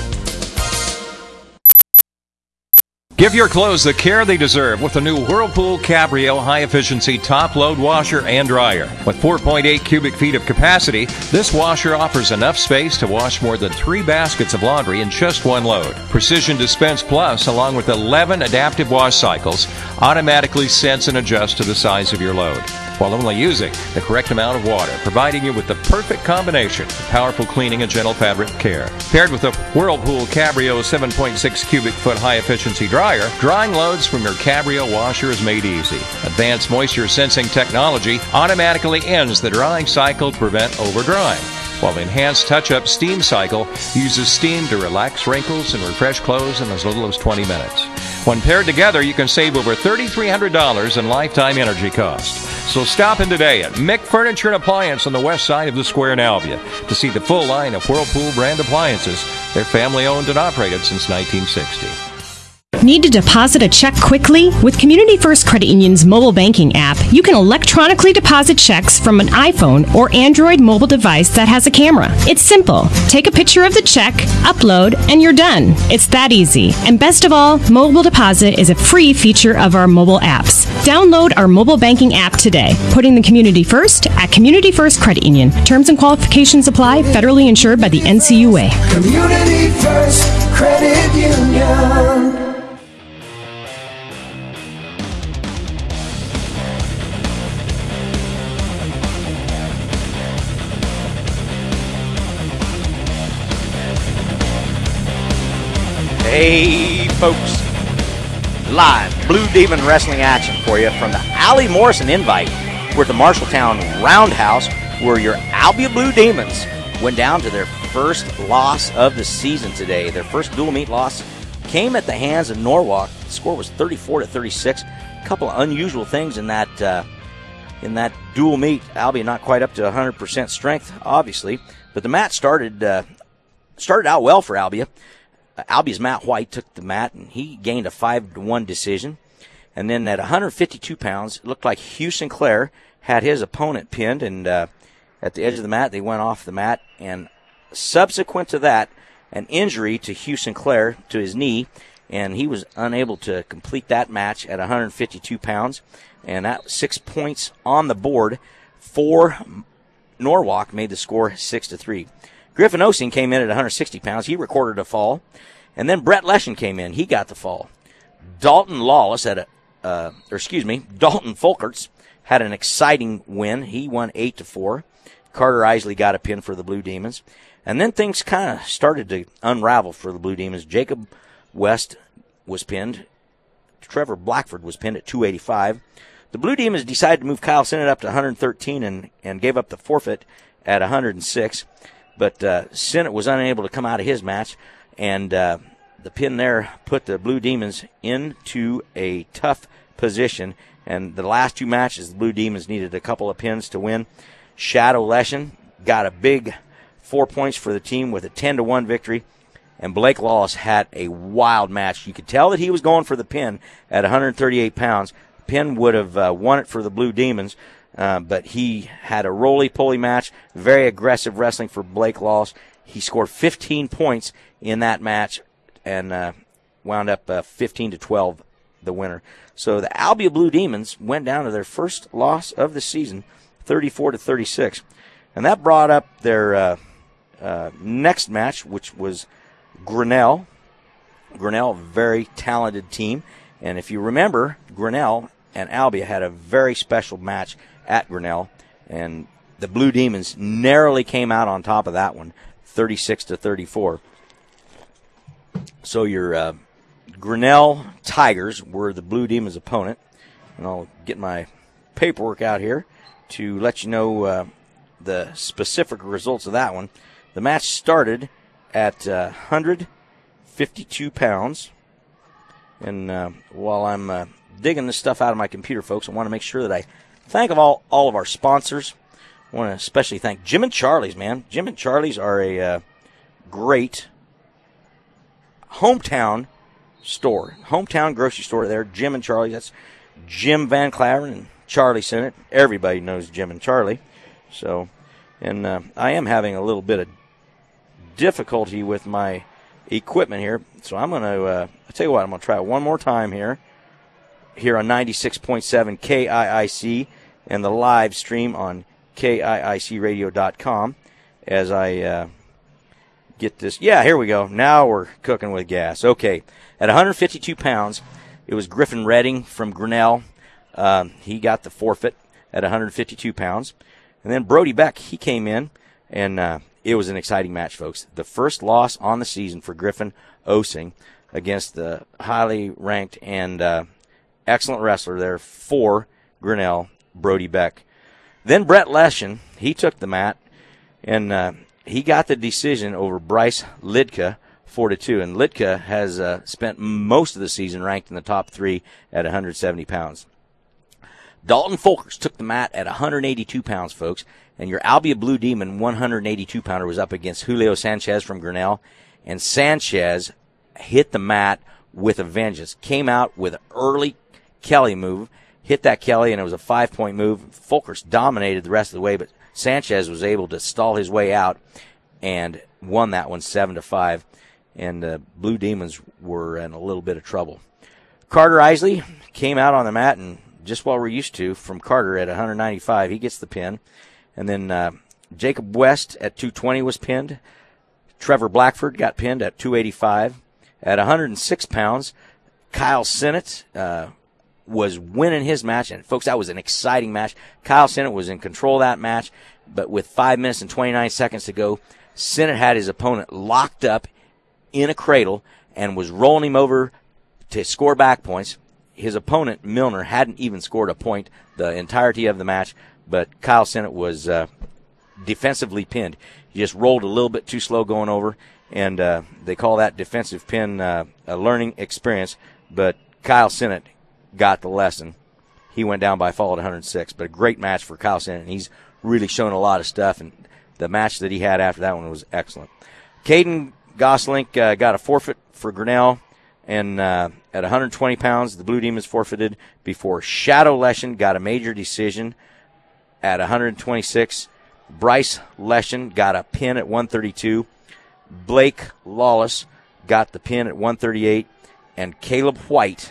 Give your clothes the care they deserve with the new Whirlpool Cabrio high-efficiency top-load washer and dryer. With 4.8 cubic feet of capacity, this washer offers enough space to wash more than 3 baskets of laundry in just one load. Precision Dispense Plus, along with 11 adaptive wash cycles, automatically sense and adjust to the size of your load, while only using the correct amount of water, providing you with the perfect combination of powerful cleaning and gentle fabric care. Paired with the Whirlpool Cabrio 7.6 cubic foot high-efficiency dryer, drying loads from your Cabrio washer is made easy. Advanced moisture sensing technology automatically ends the drying cycle to prevent over-drying, while the enhanced touch-up steam cycle uses steam to relax wrinkles and refresh clothes in as little as 20 minutes. When paired together, you can save over $3,300 in lifetime energy costs. So stop in today at Mick Furniture and Appliance on the west side of the square in Albia to see the full line of Whirlpool brand appliances. They're family-owned and operated since 1960. Need to deposit a check quickly? With Community First Credit Union's mobile banking app, you can electronically deposit checks from an iPhone or Android mobile device that has a camera. It's simple. Take a picture of the check, upload, and you're done. It's that easy. And best of all, mobile deposit is a free feature of our mobile apps. Download our mobile banking app today. Putting the community first at Community First Credit Union. Terms and qualifications apply. Federally insured by the NCUA. Community First Credit Union. Hey, folks. Live Blue Demon Wrestling action for you from the Allie Morrison Invite. We're at the Marshalltown Roundhouse, where your Albia Blue Demons went down to their first loss of the season today. Their first dual meet loss came at the hands of Norwalk. The score was 34-36. A couple of unusual things in that dual meet. Albia not quite up to 100% strength, obviously, but the match started out well for Albia. Albia's Matt White took the mat, and he gained a 5-1 decision. And then at 152 pounds, it looked like Hugh Sinclair had his opponent pinned, and at the edge of the mat, they went off the mat. And subsequent to that, an injury to Hugh Sinclair to his knee, and he was unable to complete that match at 152 pounds. And that was 6 points on the board for Norwalk, made the score 6-3. Griffin Osing came in at 160 pounds. He recorded a fall. And then Brett Leshen came in. He got the fall. Dalton Folkerts had an exciting win. He won 8-4. Carter Isley got a pin for the Blue Demons. And then things kind of started to unravel for the Blue Demons. Jacob West was pinned. Trevor Blackford was pinned at 285. The Blue Demons decided to move Kyle Sinnott up to 113 and gave up the forfeit at 106. But Sinnott was unable to come out of his match, and the pin there put the Blue Demons into a tough position. And the last two matches, the Blue Demons needed a couple of pins to win. Shadow Leshen got a big 4 points for the team with a 10-1 victory. And Blake Lawless had a wild match. You could tell that he was going for the pin at 138 pounds. Pin would have won it for the Blue Demons. But he had a roly-poly match, very aggressive wrestling for Blake Lawless. He scored 15 points in that match and wound up 15-12, the winner. So the Albia Blue Demons went down to their first loss of the season, 34-36. And that brought up their next match, which was Grinnell. Grinnell, a very talented team. And if you remember, Grinnell and Albia had a very special match at Grinnell, and the Blue Demons narrowly came out on top of that one, 36-34. So your Grinnell Tigers were the Blue Demons' opponent, and I'll get my paperwork out here to let you know the specific results of that one. The match started at 152 pounds. And while I'm digging this stuff out of my computer, folks, I want to make sure that I thank all of our sponsors. I want to especially thank Jim and Charlie's, man. Jim and Charlie's are a great hometown store, hometown grocery store there. Jim and Charlie's. That's Jim Van Claveren and Charlie Sinnott. Everybody knows Jim and Charlie. So, and I am having a little bit of difficulty with my equipment here. So I'm going to, I'll tell you what, I'm going to try it one more time here on 96.7 KIIC and the live stream on KIICradio.com as I get this. Yeah, here we go. Now we're cooking with gas. Okay, at 152 pounds, it was Griffin Redding from Grinnell. He got the forfeit at 152 pounds. And then Brody Beck, he came in, and it was an exciting match, folks. The first loss on the season for Griffin Osing against the highly ranked and excellent wrestler there for Grinnell, Brody Beck. Then Brett Leshen, he took the mat, and he got the decision over Bryce Lidka 4-2. And Lidka has spent most of the season ranked in the top 3 at 170 pounds. Dalton Folkers took the mat at 182 pounds, folks. And your Albia Blue Demon 182-pounder was up against Julio Sanchez from Grinnell. And Sanchez hit the mat with a vengeance. Came out with an early Kelly move. Hit that Kelly, and it was a 5-point move. Folkers dominated the rest of the way, but Sanchez was able to stall his way out and won that one 7-5. And Blue Demons were in a little bit of trouble. Carter Isley came out on the mat, and just what we're used to from Carter at 195, he gets the pin. And then Jacob West at 220 was pinned. Trevor Blackford got pinned at 285. At 106 pounds, Kyle Sinnott was winning his match. And, folks, that was an exciting match. Kyle Sinnott was in control of that match, but with 5 minutes and 29 seconds to go, Sinnott had his opponent locked up in a cradle and was rolling him over to score back points. His opponent, Milner, hadn't even scored a point the entirety of the match, but Kyle Sinnott was defensively pinned. He just rolled a little bit too slow going over, and they call that defensive pin a learning experience, but Kyle Sinnott got the lesson. He went down by fall at 106, but a great match for Kyle Sinnott, and he's really shown a lot of stuff, and the match that he had after that one was excellent. Caden Goslink got a forfeit for Grinnell, and at 120 pounds, the Blue Demons forfeited before Shadow Leshen got a major decision at 126. Bryce Leshen got a pin at 132. Blake Lawless got the pin at 138. And Caleb White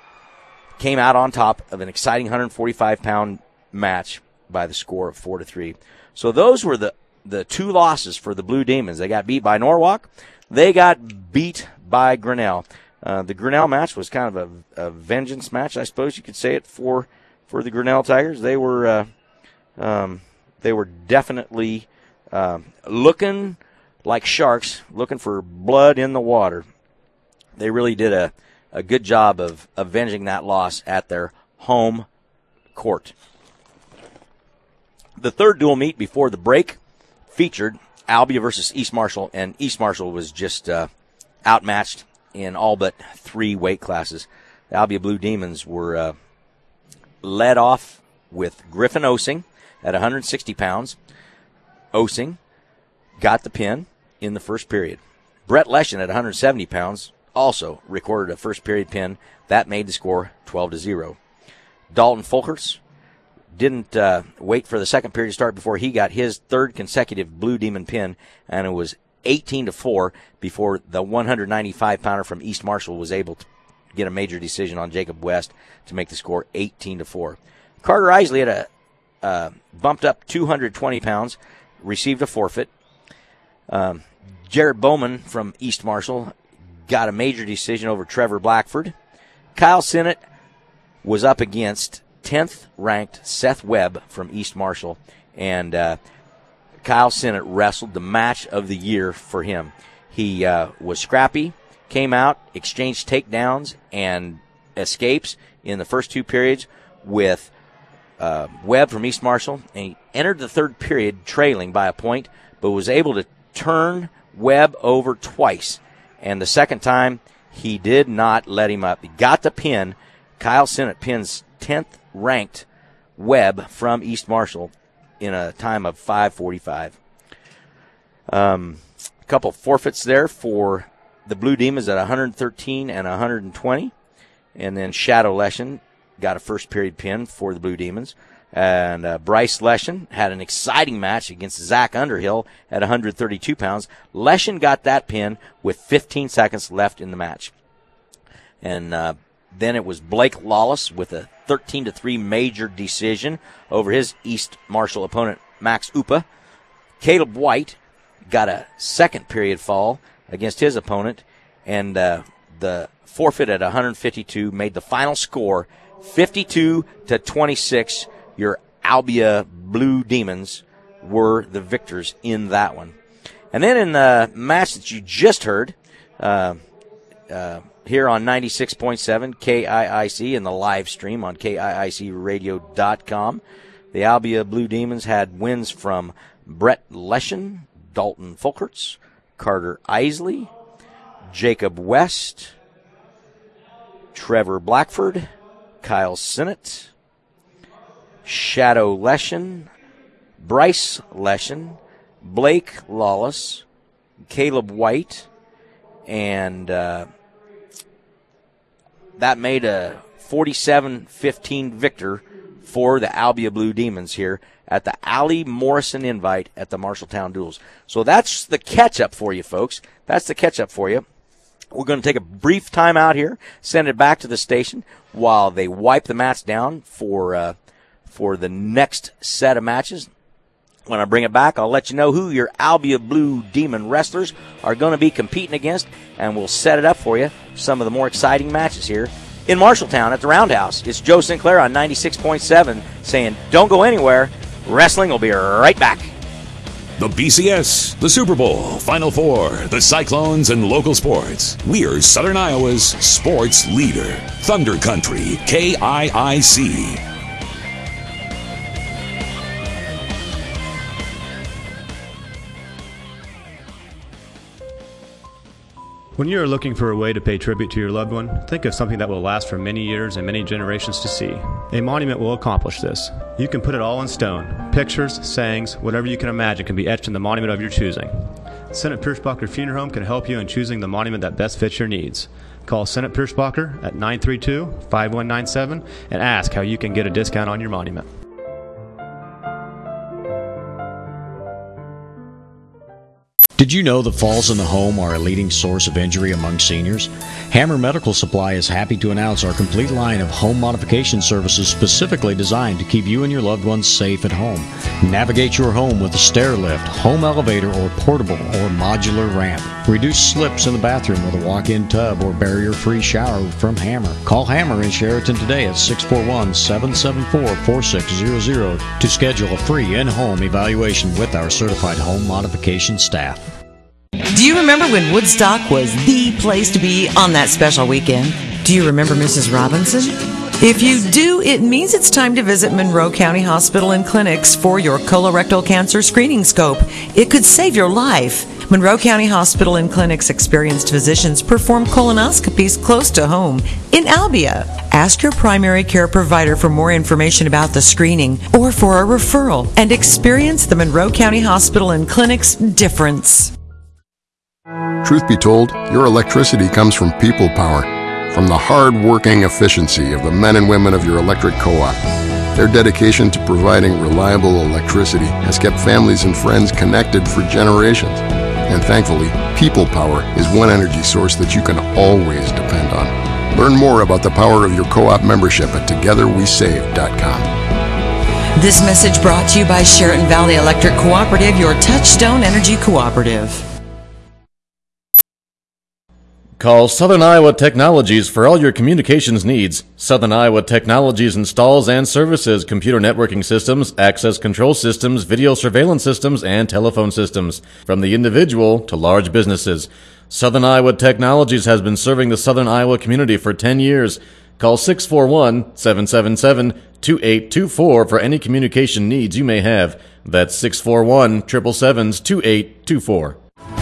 came out on top of an exciting 145-pound match by the score of 4-3. So those were the two losses for the Blue Demons. They got beat by Norwalk. They got beat by Grinnell. The Grinnell match was kind of a vengeance match, I suppose you could say it, for the Grinnell Tigers. They were definitely looking like sharks, looking for blood in the water. They really did a good job of avenging that loss at their home court. The third dual meet before the break featured Albia versus East Marshall, and East Marshall was just outmatched in all but 3 weight classes. The Albia Blue Demons were led off with Griffin Osing at 160 pounds. Osing got the pin in the first period. Brett Leshen at 170 pounds also recorded a first period pin. That made the score 12-0. Dalton Folkers didn't wait for the second period to start before he got his third consecutive Blue Demon pin, and it was 18-4 before the 195-pounder from East Marshall was able to get a major decision on Jacob West to make the score 18-4. Carter Isley had bumped up 220 pounds, received a forfeit. Jared Bowman from East Marshall got a major decision over Trevor Blackford. Kyle Sinnott was up against 10th-ranked Seth Webb from East Marshall, and Kyle Sinnott wrestled the match of the year for him. He was scrappy, came out, exchanged takedowns and escapes in the first 2 periods with Webb from East Marshall, and he entered the third period trailing by a point, but was able to turn Webb over twice. And the second time, he did not let him up. He got the pin. Kyle Sinnott pins 10th ranked Webb from East Marshall in a time of 5:45. A couple forfeits there for the Blue Demons at 113 and 120. And then Shadow Leshen got a first period pin for the Blue Demons. And Bryce Leshen had an exciting match against Zach Underhill at 132 pounds. Leshen got that pin with 15 seconds left in the match. And then it was Blake Lawless with a 13-3 major decision over his East Marshall opponent, Max Upa. Caleb White got a second period fall against his opponent, and the forfeit at 152 made the final score 52-26. Your Albia Blue Demons were the victors in that one. And then in the match that you just heard, here on 96.7 KIIC and the live stream on KIICradio.com, the Albia Blue Demons had wins from Brett Leshen, Dalton Folkerts, Carter Isley, Jacob West, Trevor Blackford, Kyle Sinnott, Shadow Leshen, Bryce Leshen, Blake Lawless, Caleb White, and that made a 47-15 victor for the Albia Blue Demons here at the Allie Morrison Invite at the Marshalltown Duels. So that's the catch-up for you, folks. That's the catch-up for you. We're going to take a brief time out here, send it back to the station while they wipe the mats down for the next set of matches. When I bring it back, I'll let you know who your Albia Blue Demon wrestlers are going to be competing against, and we'll set it up for you, some of the more exciting matches here in Marshalltown at the Roundhouse. It's Joe Sinclair on 96.7 saying, don't go anywhere. Wrestling will be right back. The BCS, the Super Bowl, Final Four, the Cyclones, and local sports. We're Southern Iowa's sports leader. Thunder Country, KIIC. When you are looking for a way to pay tribute to your loved one, think of something that will last for many years and many generations to see. A monument will accomplish this. You can put it all in stone. Pictures, sayings, whatever you can imagine can be etched in the monument of your choosing. Senate Pierschbacher Funeral Home can help you in choosing the monument that best fits your needs. Call Senate Pierschbacher at 932-5197 and ask how you can get a discount on your monument. Did you know that falls in the home are a leading source of injury among seniors? Hammer Medical Supply is happy to announce our complete line of home modification services specifically designed to keep you and your loved ones safe at home. Navigate your home with a stair lift, home elevator, or portable or modular ramp. Reduce slips in the bathroom with a walk-in tub or barrier-free shower from Hammer. Call Hammer in Sheraton today at 641-774-4600 to schedule a free in-home evaluation with our certified home modification staff. Do you remember when Woodstock was the place to be on that special weekend? Do you remember Mrs. Robinson? If you do, it means it's time to visit Monroe County Hospital and Clinics for your colorectal cancer screening scope. It could save your life. Monroe County Hospital and Clinics experienced physicians perform colonoscopies close to home in Albia. Ask your primary care provider for more information about the screening or for a referral and experience the Monroe County Hospital and Clinics difference. Truth be told, your electricity comes from people power, from the hard-working efficiency of the men and women of your electric co-op. Their dedication to providing reliable electricity has kept families and friends connected for generations. And thankfully, People Power is one energy source that you can always depend on. Learn more about the power of your co-op membership at TogetherWeSave.com. This message brought to you by Sheraton Valley Electric Cooperative, your Touchstone Energy Cooperative. Call Southern Iowa Technologies for all your communications needs. Southern Iowa Technologies installs and services computer networking systems, access control systems, video surveillance systems, and telephone systems, from the individual to large businesses. Southern Iowa Technologies has been serving the Southern Iowa community for 10 years. Call 641-777-2824 for any communication needs you may have. That's 641-777-2824.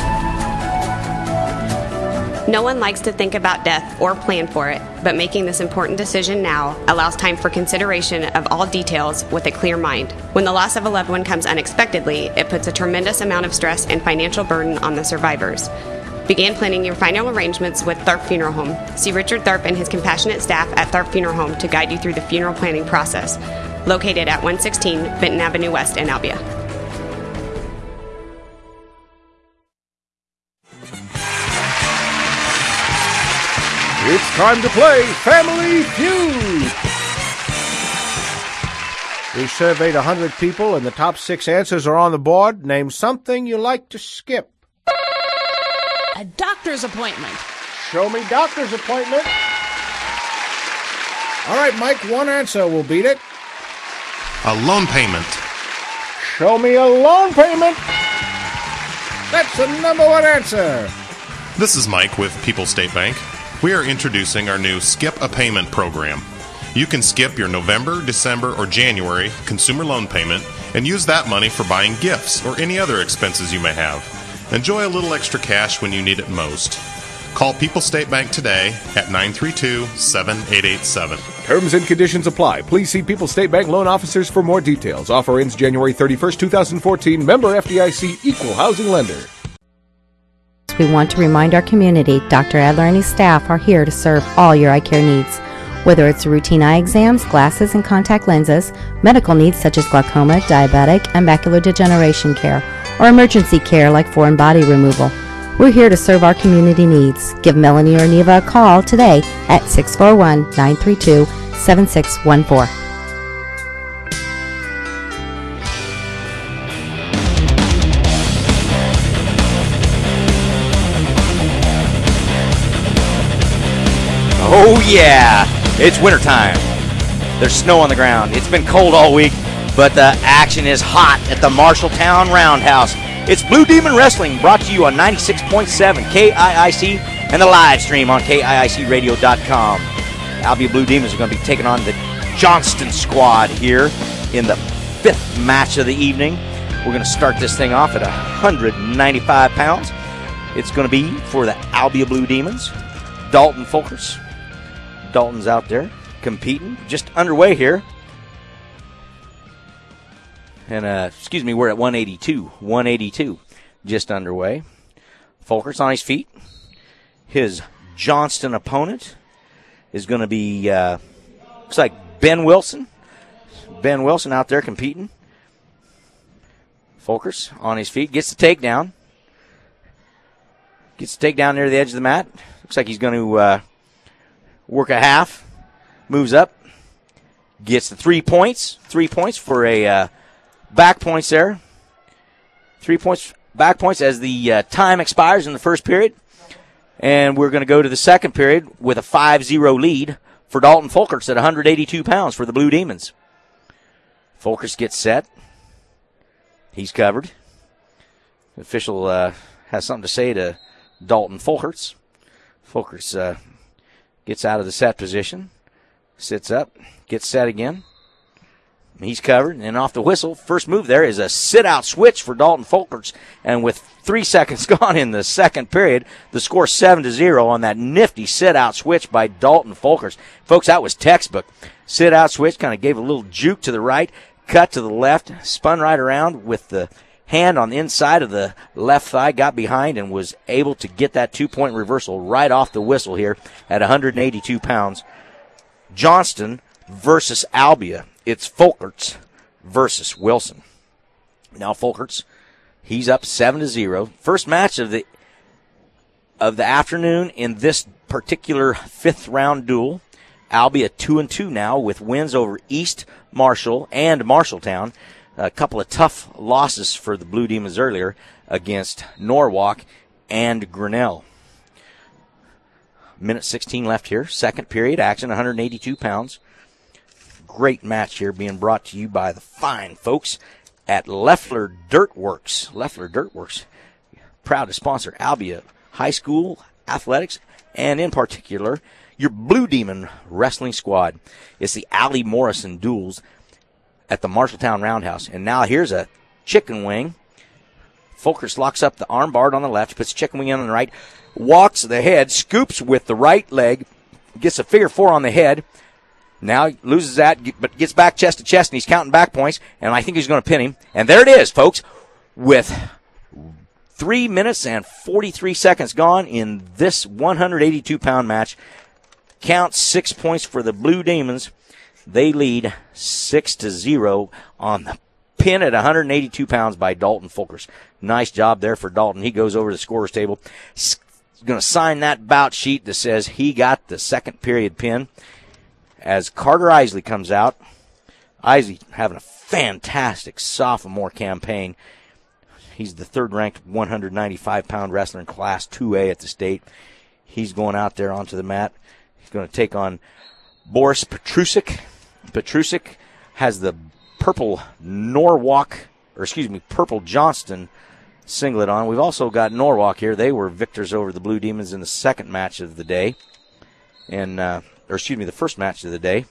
No one likes to think about death or plan for it, but making this important decision now allows time for consideration of all details with a clear mind. When the loss of a loved one comes unexpectedly, it puts a tremendous amount of stress and financial burden on the survivors. Begin planning your final arrangements with Tharp Funeral Home. See Richard Tharp and his compassionate staff at Tharp Funeral Home to guide you through the funeral planning process. Located at 116 Benton Avenue West in Albia. It's time to play Family Feud. We surveyed 100 people, and the top 6 answers are on the board. Name something you like to skip. A doctor's appointment. Show me doctor's appointment. All right, Mike, one answer will beat it. A loan payment. Show me a loan payment. That's the number one answer. This is Mike with People's State Bank. We are introducing our new Skip a Payment program. You can skip your November, December, or January consumer loan payment and use that money for buying gifts or any other expenses you may have. Enjoy a little extra cash when you need it most. Call People's State Bank today at 932-7887. Terms and conditions apply. Please see People's State Bank loan officers for more details. Offer ends January 31st, 2014. Member FDIC, Equal Housing Lender. We want to remind our community Dr. Adler and his staff are here to serve all your eye care needs. Whether it's routine eye exams, glasses and contact lenses, medical needs such as glaucoma, diabetic, and macular degeneration care, or emergency care like foreign body removal. We're here to serve our community needs. Give Melanie or Neva a call today at 641-932-7614. Oh yeah, it's wintertime. There's snow on the ground. It's been cold all week, but the action is hot at the Marshalltown Roundhouse. It's Blue Demon Wrestling, brought to you on 96.7 KIIC and the live stream on KIICradio.com. Albia Blue Demons are going to be taking on the Johnston squad here in the 5th match of the evening. We're going to start this thing off at 195 pounds. It's going to be for the Albia Blue Demons. Dalton Folkers. Dalton's out there competing, just underway here. And, we're at 182, just underway. Folkers on his feet. His Johnston opponent is going to be, looks like Ben Wilson. Ben Wilson out there competing. Folkers on his feet, gets the takedown. Gets the takedown near the edge of the mat. Looks like he's going to work a half. Moves up. Gets the 3 points. 3 points for a back points there. 3 points, back points as the time expires in the first period. And we're going to go to the second period with a 5-0 lead for Dalton Folkers at 182 pounds for the Blue Demons. Folkers gets set. He's covered. The official has something to say to Dalton Folkers. Folkers gets out of the set position, sits up, gets set again. He's covered, and off the whistle, first move there is a sit-out switch for Dalton Folkers, and with 3 seconds gone in the second period, the score 7-0 on that nifty sit-out switch by Dalton Folkers. Folks, that was textbook. Sit-out switch, kind of gave a little juke to the right, cut to the left, spun right around with the hand on the inside of the left thigh, got behind and was able to get that 2-point reversal right off the whistle here at 182 pounds. Johnston versus Albia. It's Folkers versus Wilson. Now Folkers, he's up 7-0. First match of the afternoon in this particular 5th round duel. Albia 2-2 now with wins over East Marshall and Marshalltown. A couple of tough losses for the Blue Demons earlier against Norwalk and Grinnell. Minute 16 left here. Second period action, 182 pounds. Great match here being brought to you by the fine folks at Leffler Dirt Works. Leffler Dirt Works, proud to sponsor Albia High School athletics and in particular your Blue Demon Wrestling Squad. It's the Allie Morrison duels at the Marshalltown Roundhouse. And now here's a chicken wing. Folkers locks up the arm bar on the left, puts chicken wing in on the right, walks the head, scoops with the right leg, gets a figure 4 on the head. Now loses that, but gets back chest to chest, and he's counting back points, and I think he's going to pin him. And there it is, folks, with 3 minutes and 43 seconds gone in this 182-pound match. Count 6 points for the Blue Demons. They lead 6-0 on the pin at 182 pounds by Dalton Folkers. Nice job there for Dalton. He goes over to the scorer's table. He's going to sign that bout sheet that says he got the second period pin. As Carter Isley comes out, Isley having a fantastic sophomore campaign. He's the third-ranked 195-pound wrestler in Class 2A at the state. He's going out there onto the mat. He's going to take on Boris Petrusik. Petrusik has the purple purple Johnston singlet on. We've also got Norwalk here. They were victors over the Blue Demons in the second match of the day. The first match of the day.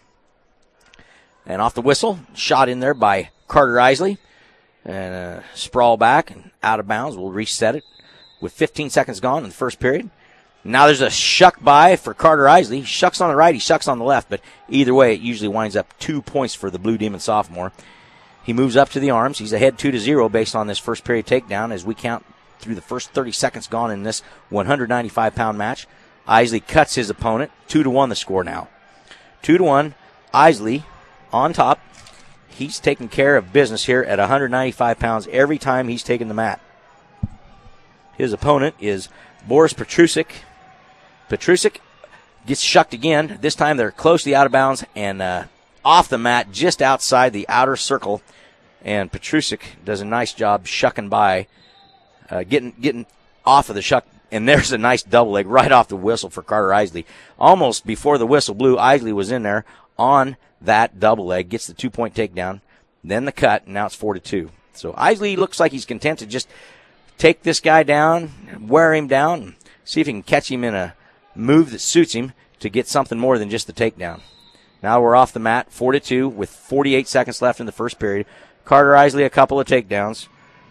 And off the whistle, shot in there by Carter Isley. And sprawl back and out of bounds. We'll reset it with 15 seconds gone in the first period. Now there's a shuck by for Carter Isley. He shucks on the right, he shucks on the left, but either way, it usually winds up 2 points for the Blue Demon sophomore. He moves up to the arms. He's ahead 2-0 based on this first period takedown as we count through the first 30 seconds gone in this 195-pound match. Isley cuts his opponent. 2-1 the score now. 2-1. Isley on top. He's taking care of business here at 195 pounds every time he's taken the mat. His opponent is Boris Petrusik. Petrusik gets shucked again. This time they're closely out of bounds and off the mat just outside the outer circle. And Petrusik does a nice job shucking by, getting off of the shuck. And there's a nice double leg right off the whistle for Carter Isley. Almost before the whistle blew, Isley was in there on that double leg, gets the 2-point takedown, then the cut, and now it's 4-2. So Isley looks like he's content to just take this guy down, wear him down, and see if he can catch him in a move that suits him to get something more than just the takedown. Now we're off the mat, 4-2, with 48 seconds left in the first period. Carter Isley, a couple of takedowns.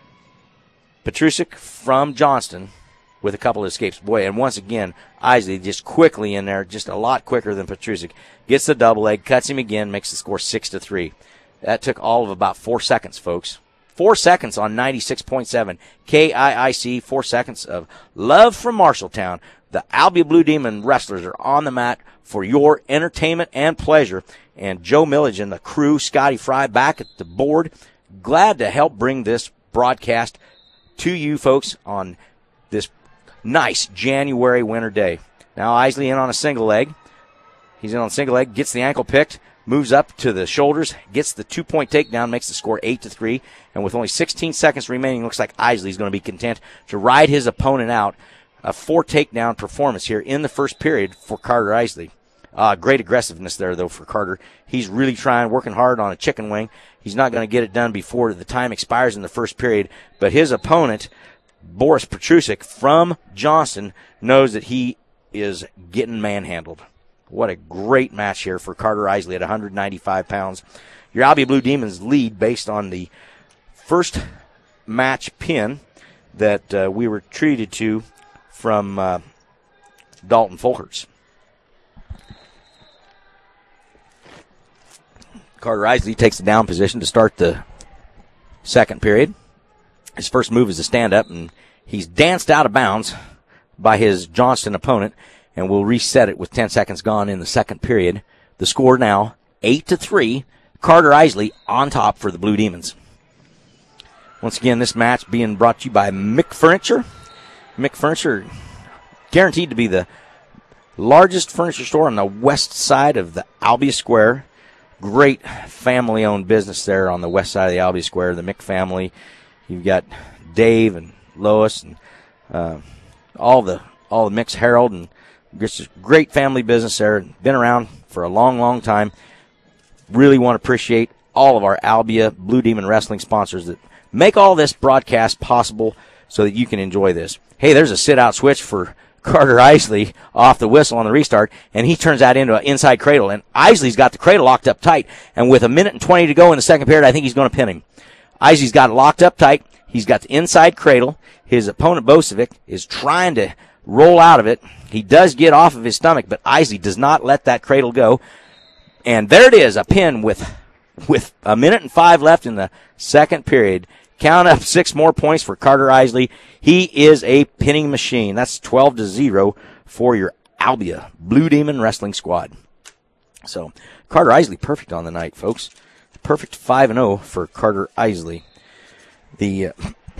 Petrusik from Johnston with a couple of escapes. Boy, and once again, Isley just quickly in there, just a lot quicker than Petrusik. Gets the double leg, cuts him again, makes the score 6-3. That took all of about 4 seconds, folks. 4 seconds on 96.7 KIIC, 4 seconds of love from Marshalltown. The Albia Blue Demon wrestlers are on the mat for your entertainment and pleasure. And Joe Millage and the crew, Scotty Fry, back at the board. Glad to help bring this broadcast to you folks on this nice January winter day. Now Isley in on a single leg. He's in on a single leg, gets the ankle picked, moves up to the shoulders, gets the 2-point takedown, makes the score 8-3. And with only 16 seconds remaining, looks like Isley's going to be content to ride his opponent out. A 4-takedown performance here in the first period for Carter Isley. Great aggressiveness there, though, for Carter. He's really trying, working hard on a chicken wing. He's not going to get it done before the time expires in the first period. But his opponent, Boris Petrusik from Johnston, knows that he is getting manhandled. What a great match here for Carter Isley at 195 pounds. Your Albia Blue Demons lead based on the first match pin that we were treated to from Dalton Folkers. Carter Isley takes the down position to start the second period. His first move is a stand-up, and he's danced out of bounds by his Johnston opponent, and we'll reset it with 10 seconds gone in the second period. The score now, 8-3. Carter Isley on top for the Blue Demons. Once again, this match being brought to you by Mick Furniture. Mick Furniture, guaranteed to be the largest furniture store on the west side of the Albia Square. Great family-owned business there on the west side of the Albia Square, the Mick family. You've got Dave and Lois and all the Micks, Harold, and just a great family business there. Been around for a long, long time. Really want to appreciate all of our Albia Blue Demon Wrestling sponsors that make all this broadcast possible so that you can enjoy this. Hey, there's a sit-out switch for Carter Isley off the whistle on the restart, and he turns that into an inside cradle. And Isley's got the cradle locked up tight, and with 1:20 to go in the second period, I think he's going to pin him. Isley's got it locked up tight. He's got the inside cradle. His opponent, Bosovic, is trying to roll out of it. He does get off of his stomach, but Isley does not let that cradle go. And there it is, a pin with 1:05 left in the second period. Count up 6 more points for Carter Isley. He is a pinning machine. That's 12-0 for your Albia Blue Demon Wrestling squad. So Carter Isley perfect on the night, folks. Perfect 5-0 for Carter Isley. The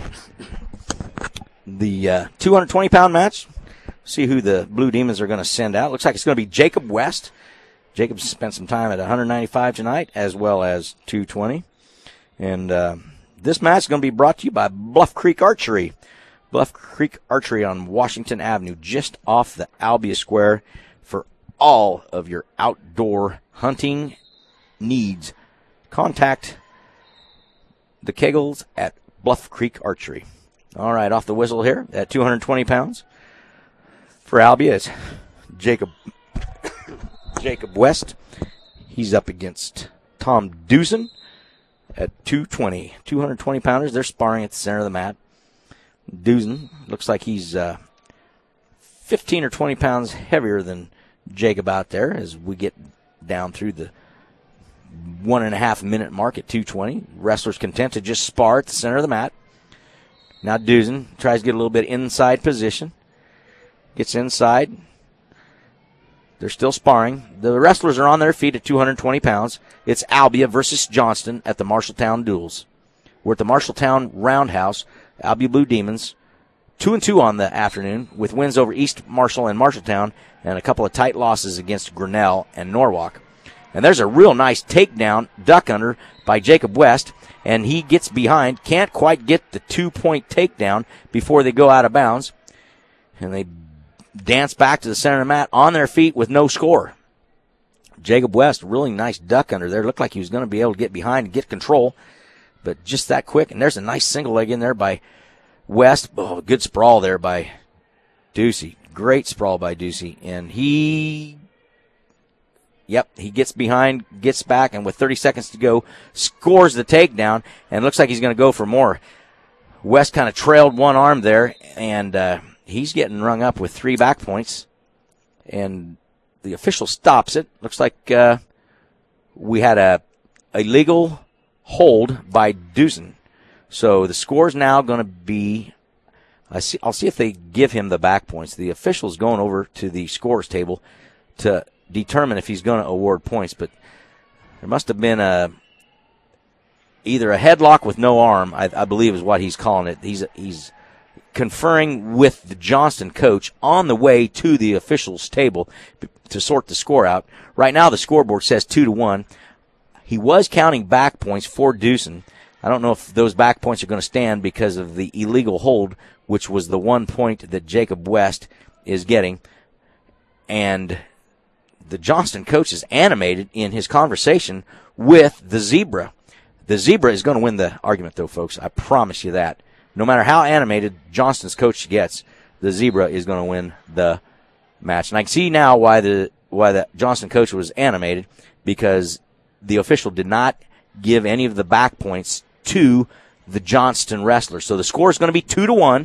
220-pound match. See who the Blue Demons are going to send out. Looks like it's going to be Jacob West. Jacob spent some time at 195 tonight, as well as 220. And this match is going to be brought to you by Bluff Creek Archery. Bluff Creek Archery on Washington Avenue, just off the Albia Square, for all of your outdoor hunting needs. Contact the Kegels at Bluff Creek Archery. All right, off the whistle here at 220 pounds. For Albia, it's Jacob West. He's up against Tom Doosan at 220. 220 pounders. They're sparring at the center of the mat. Doosan looks like he's 15 or 20 pounds heavier than Jacob out there as we get down through the 1.5 minute mark at 220. Wrestlers content to just spar at the center of the mat. Now Doosan tries to get a little bit inside position. Gets inside. They're still sparring. The wrestlers are on their feet at 220 pounds. It's Albia versus Johnston at the Marshalltown Duels. We're at the Marshalltown Roundhouse. Albia Blue Demons, 2-2 on the afternoon, with wins over East Marshall and Marshalltown, and a couple of tight losses against Grinnell and Norwalk. And there's a real nice takedown, duck under by Jacob West, and he gets behind, can't quite get the 2-point takedown before they go out of bounds. And they dance back to the center of the mat on their feet with no score. Jacob West, really nice duck under there. Looked like he was going to be able to get behind and get control, but just that quick. And there's a nice single leg in there by West. Oh, good sprawl there by Ducey. Great sprawl by Ducey. And he gets behind, gets back, and with 30 seconds to go, scores the takedown, and looks like he's going to go for more. West kind of trailed one arm there, and he's getting rung up with 3 back points, and the official stops it. Looks like we had a illegal hold by Doosan. So the score's now going to be, I'll see if they give him the back points. The official's going over to the scores table to determine if he's going to award points, but there must have been either a headlock with no arm, I believe is what he's calling it. He's conferring with the Johnston coach on the way to the officials' table to sort the score out. Right now the scoreboard says 2-1. He was counting back points for Doosan. I don't know if those back points are going to stand because of the illegal hold, which was the 1 point that Jacob West is getting. And the Johnston coach is animated in his conversation with the Zebra. The Zebra is going to win the argument, though, folks. I promise you that. No matter how animated Johnston's coach gets, the Zebra is going to win the match. And I can see now why the Johnston coach was animated, because the official did not give any of the back points to the Johnston wrestler. So the score is going to be 2-1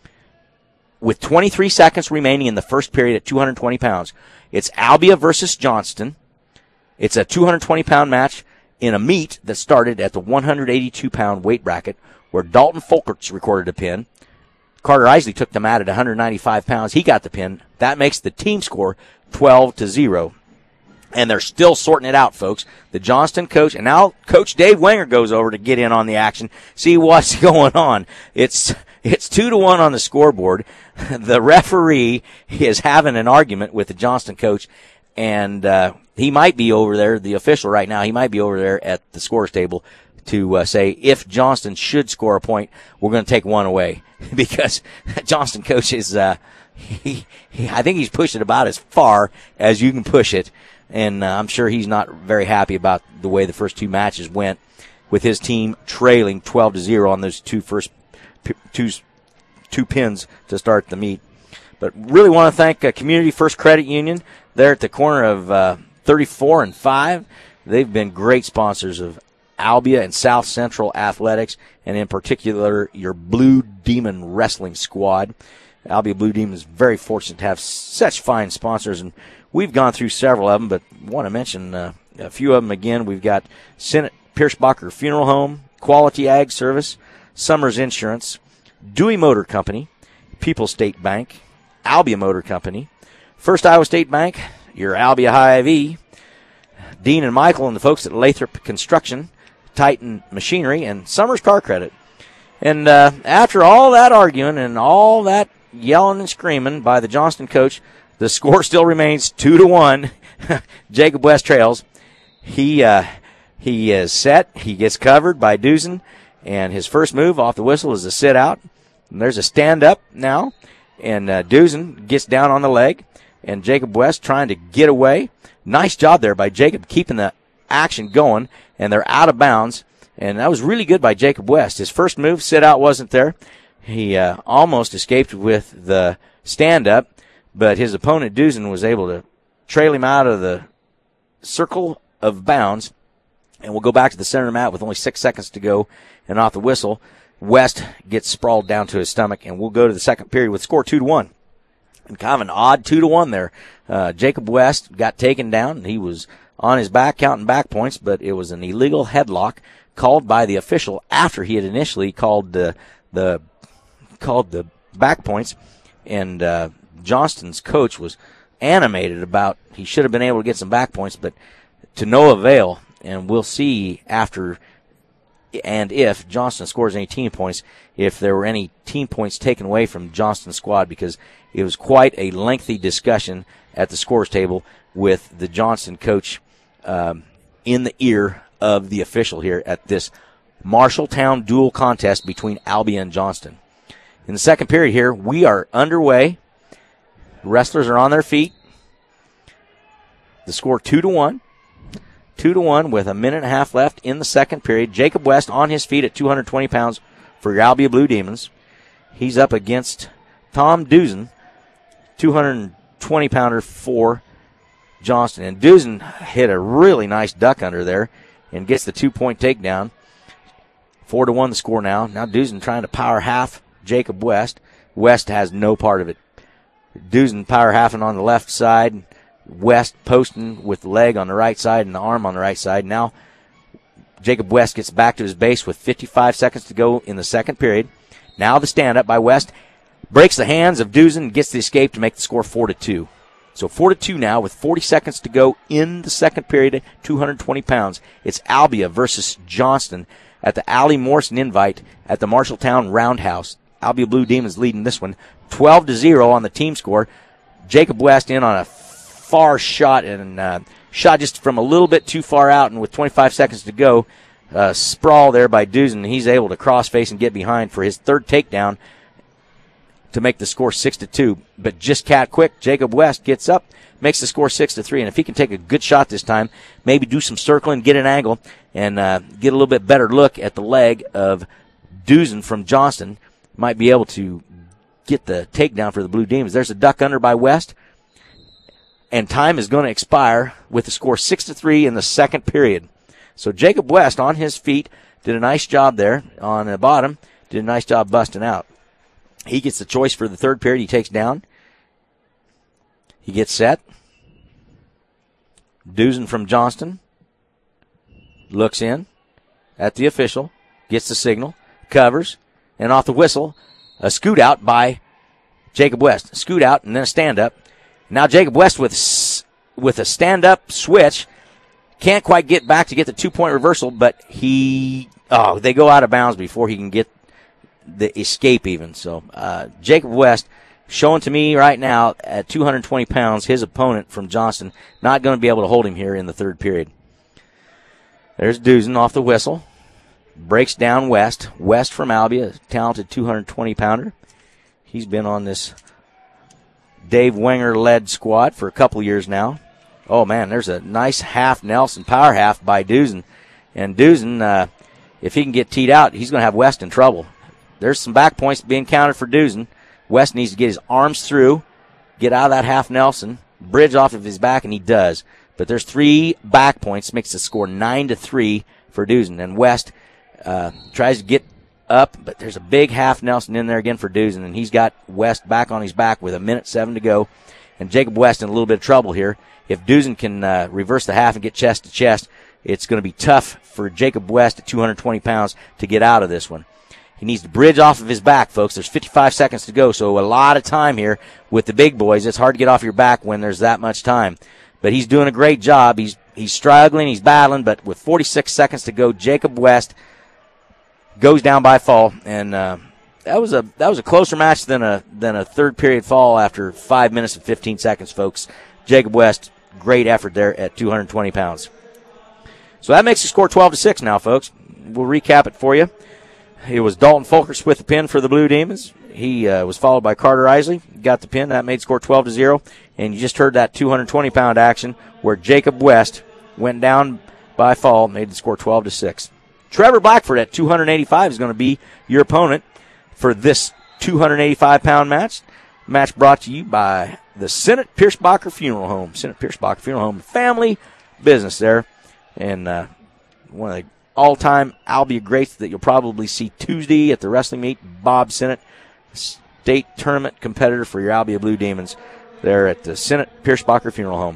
with 23 seconds remaining in the first period at 220 pounds. It's Albia versus Johnston. It's a 220-pound match in a meet that started at the 182-pound weight bracket, where Dalton Folkerts recorded a pin. Carter Isley took the mat at 195 pounds. He got the pin. That makes the team score 12-0. And they're still sorting it out, folks. The Johnston coach, and now Coach Dave Wenger goes over to get in on the action, see what's going on. It's 2-1 on the scoreboard. The referee is having an argument with the Johnston coach, and he might be over there, the official right now, he might be over there at the scores table to say if Johnston should score a point, we're going to take one away, because Johnston coach is I think he's pushed it about as far as you can push it. And I'm sure he's not very happy about the way the first 2 matches went, with his team trailing 12-0 on those two pins to start the meet. But really want to thank Community First Credit Union there at the corner of 34 and 5. They've been great sponsors of Albia and South Central athletics, and in particular your Blue Demon wrestling squad. Albia Blue Demon is very fortunate to have such fine sponsors, and we've gone through several of them, but want to mention a few of them again. We've got Senate Piercebacher Funeral Home, Quality Ag Service, Summers Insurance, Dewey Motor Company, People's State Bank, Albia Motor Company, First Iowa State Bank, your Albia Hy-Vee, Dean and Michael and the folks at Lathrop Construction, Titan Machinery, and Summers Car Credit. And after all that arguing and all that yelling and screaming by the Johnston coach, the score still remains 2-1. Jacob West trails. He is set. He gets covered by Dusen, and his first move off the whistle is a sit-out. And there's a stand-up now, and Dusen gets down on the leg, and Jacob West trying to get away. Nice job there by Jacob keeping the action going, and they're out of bounds. And that was really good by Jacob West. His first move, sit-out, wasn't there. He almost escaped with the stand-up, but his opponent, Dusen, was able to trail him out of the circle of bounds. And we'll go back to the center of the mat with only 6 seconds to go, and off the whistle, West gets sprawled down to his stomach, and we'll go to the second period with score 2-1. And kind of an odd 2-1 there. Jacob West got taken down, and he was on his back counting back points, but it was an illegal headlock called by the official after he had initially called the back points, and Johnston's coach was animated about he should have been able to get some back points, but to no avail. And we'll see after and if Johnston scores any team points, if there were any team points taken away from Johnston's squad, because it was quite a lengthy discussion at the scores table with the Johnston coach in the ear of the official here at this Marshalltown dual contest between Albia and Johnston. In the second period here, we are underway. Wrestlers are on their feet. The score 2-1. 2-1 with a minute and a half left in the second period. Jacob West on his feet at 220 pounds for your Albia Blue Demons. He's up against Tom Dusen, 220-pounder for Johnston. And Dusen hit a really nice duck under there and gets the 2-point takedown. 4-1 the score now. Now Dusen trying to power half Jacob West. West has no part of it. Dusen power halfing on the left side. West posting with the leg on the right side and the arm on the right side. Now Jacob West gets back to his base with 55 seconds to go in the second period. Now the stand-up by West breaks the hands of Dusen and gets the escape to make the score 4-2. So 4-2 now with 40 seconds to go in the second period at 220 pounds. It's Albia versus Johnston at the Allie Morrison Invite at the Marshalltown Roundhouse. Albia Blue Demons leading this one 12-0 on the team score. Jacob West in on a far shot and shot just from a little bit too far out, and with 25 seconds to go, sprawl there by Dusen. He's able to cross-face and get behind for his third takedown to make the score 6-2. But just cat quick, Jacob West gets up, makes the score 6-3. And if he can take a good shot this time, maybe do some circling, get an angle, and get a little bit better look at the leg of Dusen from Johnston, might be able to get the takedown for the Blue Demons. There's a duck under by West, and time is going to expire with the score 6-3 in the second period. So Jacob West on his feet did a nice job there on the bottom, did a nice job busting out. He gets the choice for the third period. He takes down. He gets set. Dusen from Johnston looks in at the official, gets the signal, covers, and off the whistle, a scoot out by Jacob West. A scoot out and then a stand up. Now Jacob West with a stand up switch can't quite get back to get the 2-point reversal, but they go out of bounds before he can get the escape even. So Jacob West showing to me right now at 220 pounds, his opponent from Johnston, not going to be able to hold him here in the third period. There's Dusen off the whistle. Breaks down West. West from Albia, a talented 220-pounder. He's been on this Dave Wenger-led squad for a couple years now. Oh, man, there's a nice half Nelson power half by Dusen. And Dusen, if he can get teed out, he's going to have West in trouble. There's some back points being counted for Dusen. West needs to get his arms through get out of that half Nelson, bridge off of his back, and he does. But there's 3 back points, makes the score 9-3 for Dusen. And West tries to get up, but there's a big half Nelson in there again for Dusen, and he's got West back on his back with 1:07 to go. And Jacob West in a little bit of trouble here. If Dusen can reverse the half and get chest to chest, it's going to be tough for Jacob West at 220 pounds to get out of this one. He needs to bridge off of his back, folks. There's 55 seconds to go, so a lot of time here with the big boys. It's hard to get off your back when there's that much time. But he's doing a great job. He's struggling, he's battling, but with 46 seconds to go, Jacob West goes down by fall. And that was a closer match than a third period fall after 5 minutes and 15 seconds, folks. Jacob West, great effort there at 220 pounds. So that makes the score 12-6 now, folks. We'll recap it for you. It was Dalton Folkers with the pin for the Blue Demons. He was followed by Carter Isley. Got the pin. That made the score 12-0. And you just heard that 220-pound action where Jacob West went down by fall, made the score 12-6. Trevor Blackford at 285 is going to be your opponent for this 285-pound match. Match brought to you by the Senate Piersbacher Funeral Home. Senate Piersbacher Funeral Home, family business there. And one of the all-time Albia greats that you'll probably see Tuesday at the wrestling meet, Bob Senate, state tournament competitor for your Albia Blue Demons there at the Senate Piersbacher Funeral Home.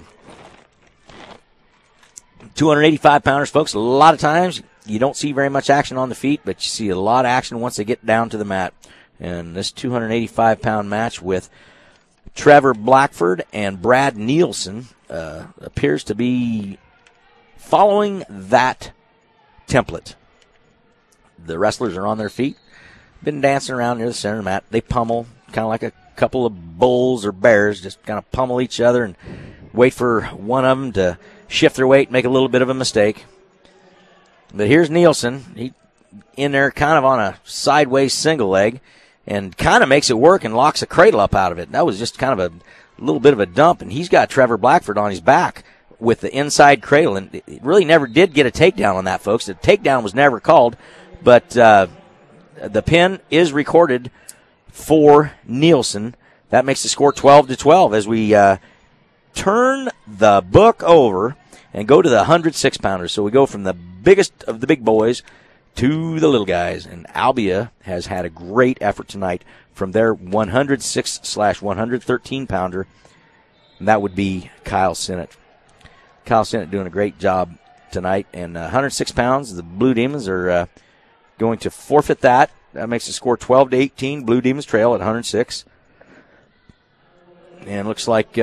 285-pounders, folks. A lot of times you don't see very much action on the feet, but you see a lot of action once they get down to the mat. And this 285-pound match with Trevor Blackford and Brad Nielsen appears to be following that template. The wrestlers are on their feet, been dancing around near the center of the mat. They pummel, kind of like a couple of bulls or bears, just kind of pummel each other and wait for one of them to shift their weight, make a little bit of a mistake. But here's Nielsen. He in there kind of on a sideways single leg and kind of makes it work and locks a cradle up out of it. That was just kind of a little bit of a dump, and he's got Trevor Blackford on his back with the inside cradle, and it really never did get a takedown on that, folks. The takedown was never called, but the pin is recorded for Nielsen. That makes the score 12-12 as we turn the book over and go to the 106-pounders. So we go from the biggest of the big boys to the little guys, and Albia has had a great effort tonight from their 106/113-pounder, and that would be Kyle Sinnott. Kyle Sinnott doing a great job tonight. And 106 pounds, the Blue Demons are going to forfeit that. That makes the score 12-18. Blue Demons trail at 106. And looks like,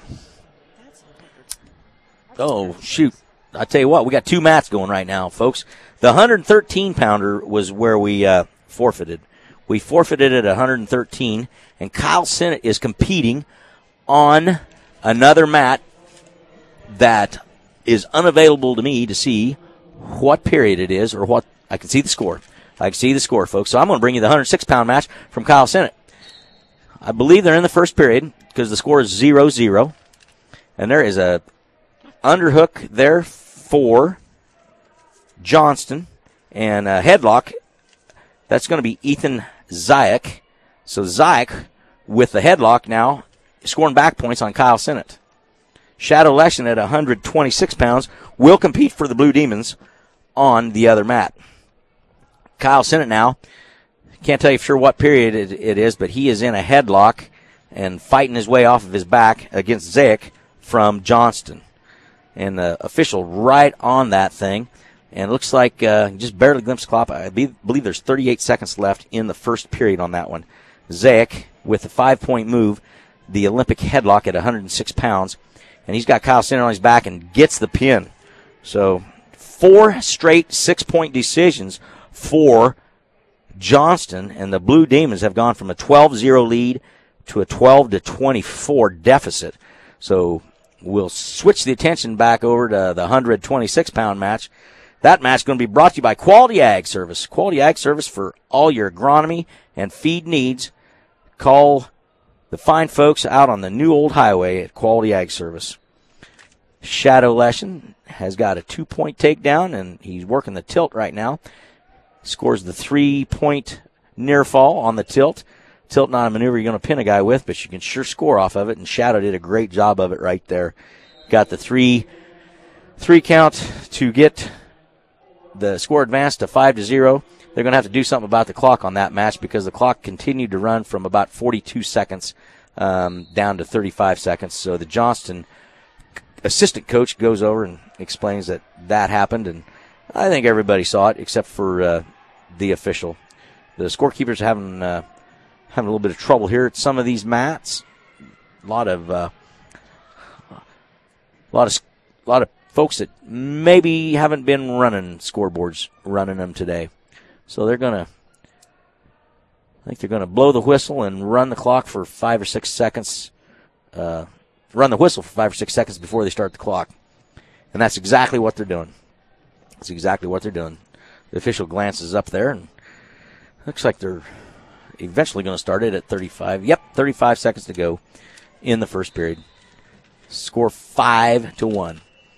oh, shoot. I tell you what, we got 2 mats going right now, folks. The 113-pounder was where we forfeited. We forfeited at 113, and Kyle Sinnott is competing on another mat that is unavailable to me to see what period it is or what. I can see the score. I can see the score, folks. So I'm going to bring you the 106-pound match from Kyle Sinnott. I believe they're in the first period because the score is 0-0. And there is a underhook there for Johnston. And a headlock. That's going to be Ethan Zayak. So Zayak with the headlock now scoring back points on Kyle Sinnott. Shadow Leshin at 126 pounds will compete for the Blue Demons on the other mat. Kyle Sinnott now, can't tell you for sure what period it is, but he is in a headlock and fighting his way off of his back against Zayak from Johnston. And the official right on that thing. And it looks like just barely glimpsed the clock. I believe there's 38 seconds left in the first period on that one. Zayak with a 5-point move, the Olympic headlock at 106 pounds. And he's got Kyle Sinnott on his back and gets the pin. So 4 straight 6-point decisions for Johnston. And the Blue Demons have gone from a 12-0 lead to a 12-24 deficit. So we'll switch the attention back over to the 126-pound match. That match is going to be brought to you by Quality Ag Service. Quality Ag Service for all your agronomy and feed needs. Call the fine folks out on the new old highway at Quality Ag Service. Shadow Leshin has got a 2-point takedown, and he's working the tilt right now. Scores the 3-point near fall on the tilt. tilting on a maneuver you're going to pin a guy with, but you can sure score off of it, and Shadow did a great job of it right there. Got the three count to get the score advanced to 5-0. They're going to have to do something about the clock on that match because the clock continued to run from about 42 seconds down to 35 seconds. So the Johnston assistant coach goes over and explains that happened, and I think everybody saw it except for the official. The scorekeepers are having a little bit of trouble here at some of these mats. A lot of folks that maybe haven't been running scoreboards, running them today. So I think they're gonna blow the whistle and run the clock for 5 or 6 seconds. Run the whistle for 5 or 6 seconds before they start the clock, and that's exactly what they're doing. That's exactly what they're doing. The official glances up there, and looks like they're eventually going to start it at 35. Yep, 35 seconds to go in the first period. Score 5-1.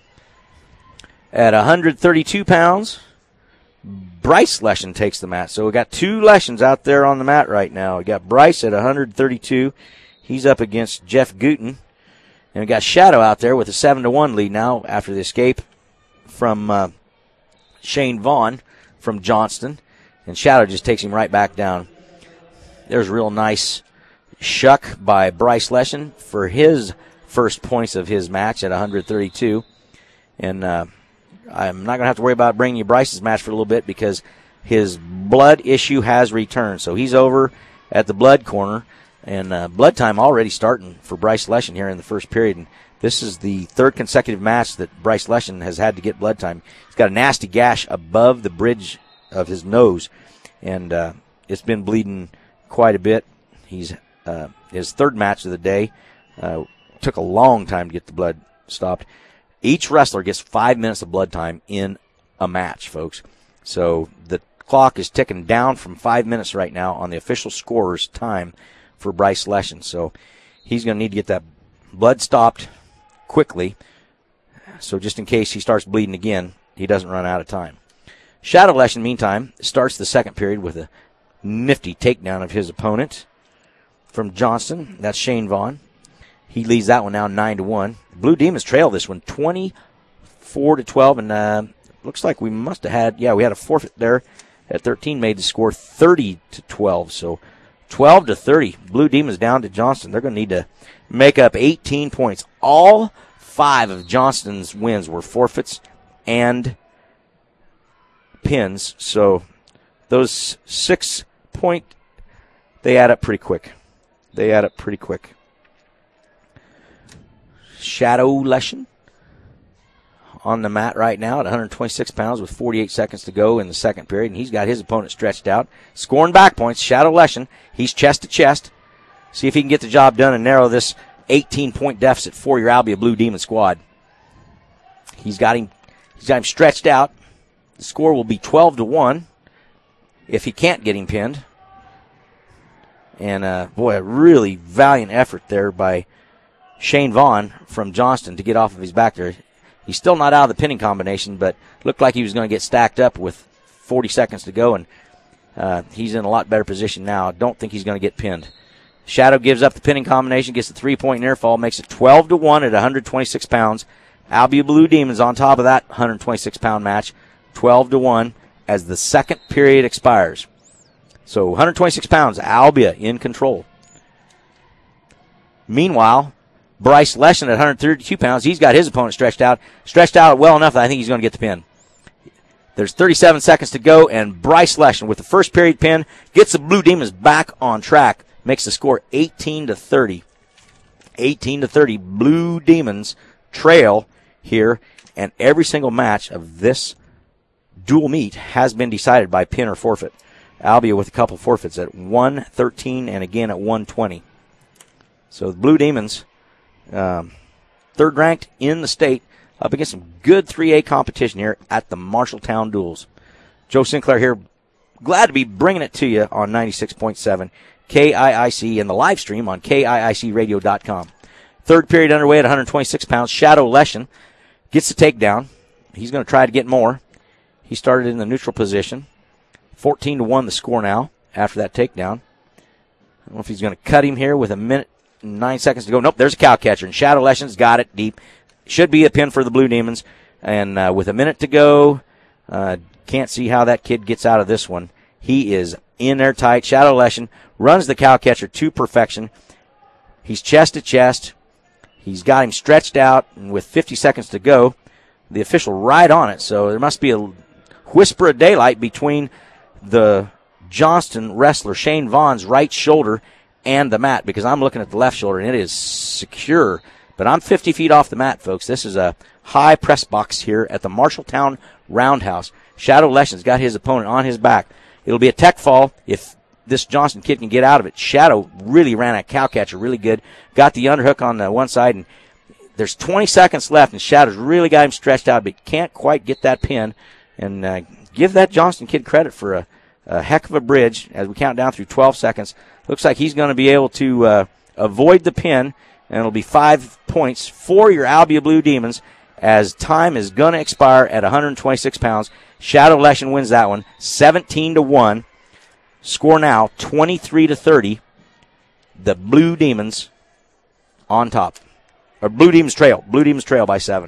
At 132 pounds, Bryce Leshen takes the mat. So we got 2 Leshens out there on the mat right now. We got Bryce at 132. He's up against Jeff Gooten. And we got Shadow out there with a 7-1 lead now after the escape from Shane Vaughn from Johnston. And Shadow just takes him right back down. There's a real nice shuck by Bryce Leshen for his first points of his match at 132. And I'm not going to have to worry about bringing you Bryce's match for a little bit because his blood issue has returned. So he's over at the blood corner. And blood time already starting for Bryce Leshen here in the first period. And this is the 3rd consecutive match that Bryce Leshen has had to get blood time. He's got a nasty gash above the bridge of his nose, and it's been bleeding quite a bit. He's his 3rd match of the day. Took a long time to get the blood stopped. Each wrestler gets 5 minutes of blood time in a match, folks. So the clock is ticking down from 5 minutes right now on the official scorer's time for Bryce Leshen. So he's going to need to get that blood stopped quickly. So just in case he starts bleeding again, he doesn't run out of time. Shadow Leshen, meantime, starts the second period with a nifty takedown of his opponent from Johnston. That's Shane Vaughn. He leads that one now 9-1. Blue Demons trail this one 24-12, and looks like we must have had, we had a forfeit there at 13, made the score 30-12. So 12-30. Blue Demons down to Johnston. They're going to need to make up 18 points. All 5 of Johnston's wins were forfeits and pins. So those 6 point, they add up pretty quick. Shadow Leshen on the mat right now at 126 pounds with 48 seconds to go in the second period, and he's got his opponent stretched out. Scoring back points, Shadow Leshen. He's chest to chest. See if he can get the job done and narrow this 18-point deficit for your Albia Blue Demon squad. He's got him stretched out. The score will be 12-1 if he can't get him pinned. And, a really valiant effort there by Shane Vaughn from Johnston to get off of his back there. He's still not out of the pinning combination, but looked like he was going to get stacked up with 40 seconds to go, and he's in a lot better position now. Don't think he's going to get pinned. Shadow gives up the pinning combination, gets the 3-point near fall, makes it 12-1 at 126 pounds. Albia Blue Demons on top of that 126-pound match, 12-1 as the second period expires. So 126 pounds, Albia in control. Meanwhile, Bryce Leshen at 132 pounds, he's got his opponent stretched out well enough that I think he's going to get the pin. There's 37 seconds to go, and Bryce Leshen with the first period pin gets the Blue Demons back on track, makes the score 18-30. 18-30. Blue Demons trail here, and every single match of this dual meet has been decided by pin or forfeit. Albia with a couple forfeits at 113 and again at 120. So the Blue Demons, third ranked in the state, up against some good 3A competition here at the Marshalltown Duels. Joe Sinclair here, glad to be bringing it to you on 96.7 KIIC and the live stream on KIICradio.com. Third period underway at 126 pounds. Shadow Leshen gets the takedown. He's going to try to get more. He started in the neutral position. 14-1 the score now after that takedown. I don't know if he's going to cut him here with a minute and 9 seconds to go. Nope, there's a cow catcher, and Shadow Leshen's got it deep. Should be a pin for the Blue Demons. And with a minute to go, can't see how that kid gets out of this one. He is in there tight. Shadow Leshen runs the cow catcher to perfection. He's chest to chest. He's got him stretched out, and with 50 seconds to go, the official right on it. So there must be a whisper of daylight between the Johnston wrestler, Shane Vaughn's right shoulder, and the mat, because I'm looking at the left shoulder, and it is secure. But I'm 50 feet off the mat, folks. This is a high press box here at the Marshalltown Roundhouse. Shadow Leshen's got his opponent on his back. It'll be a tech fall if this Johnston kid can get out of it. Shadow really ran that cow catcher really good. Got the underhook on the one side, and there's 20 seconds left, and Shadow's really got him stretched out, but can't quite get that pin. And give that Johnston kid credit for a heck of a bridge as we count down through 12 seconds. Looks like he's going to be able to avoid the pin, and it'll be 5 points for your Albia Blue Demons as time is going to expire at 126 pounds. Shadow Leshen wins that one, 17-1. Score now 23-30. The Blue Demons on top. Or Blue Demons trail. Blue Demons trail by 7.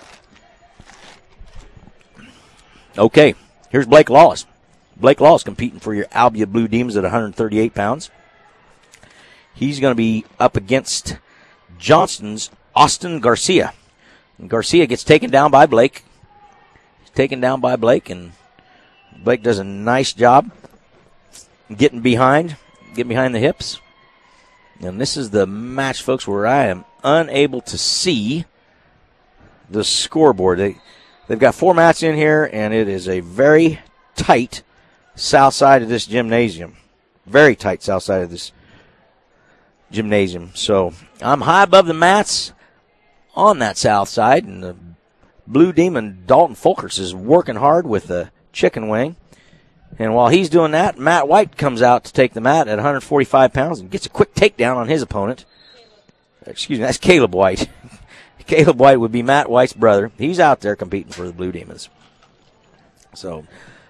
Okay, here's Blake Lawless. Blake Lawless competing for your Albia Blue Demons at 138 pounds. He's going to be up against Johnston's Austin Garcia. And Garcia gets taken down by Blake. He's taken down by Blake, and Blake does a nice job getting behind the hips. And this is the match, folks, where I am unable to see the scoreboard. They've got 4 mats in here, and it is a very tight south side of this gymnasium. Very tight south side of this gymnasium. So I'm high above the mats on that south side, and the Blue Demon Dalton Folkers is working hard with the chicken wing. And while he's doing that, Matt White comes out to take the mat at 145 pounds and gets a quick takedown on his opponent. Excuse me, that's Caleb White. Caleb White would be Matt White's brother. He's out there competing for the Blue Demons. So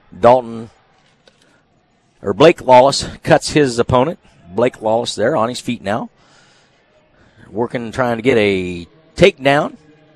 Blake Lawless cuts his opponent. Blake Lawless there on his feet now. Working, trying to get a takedown.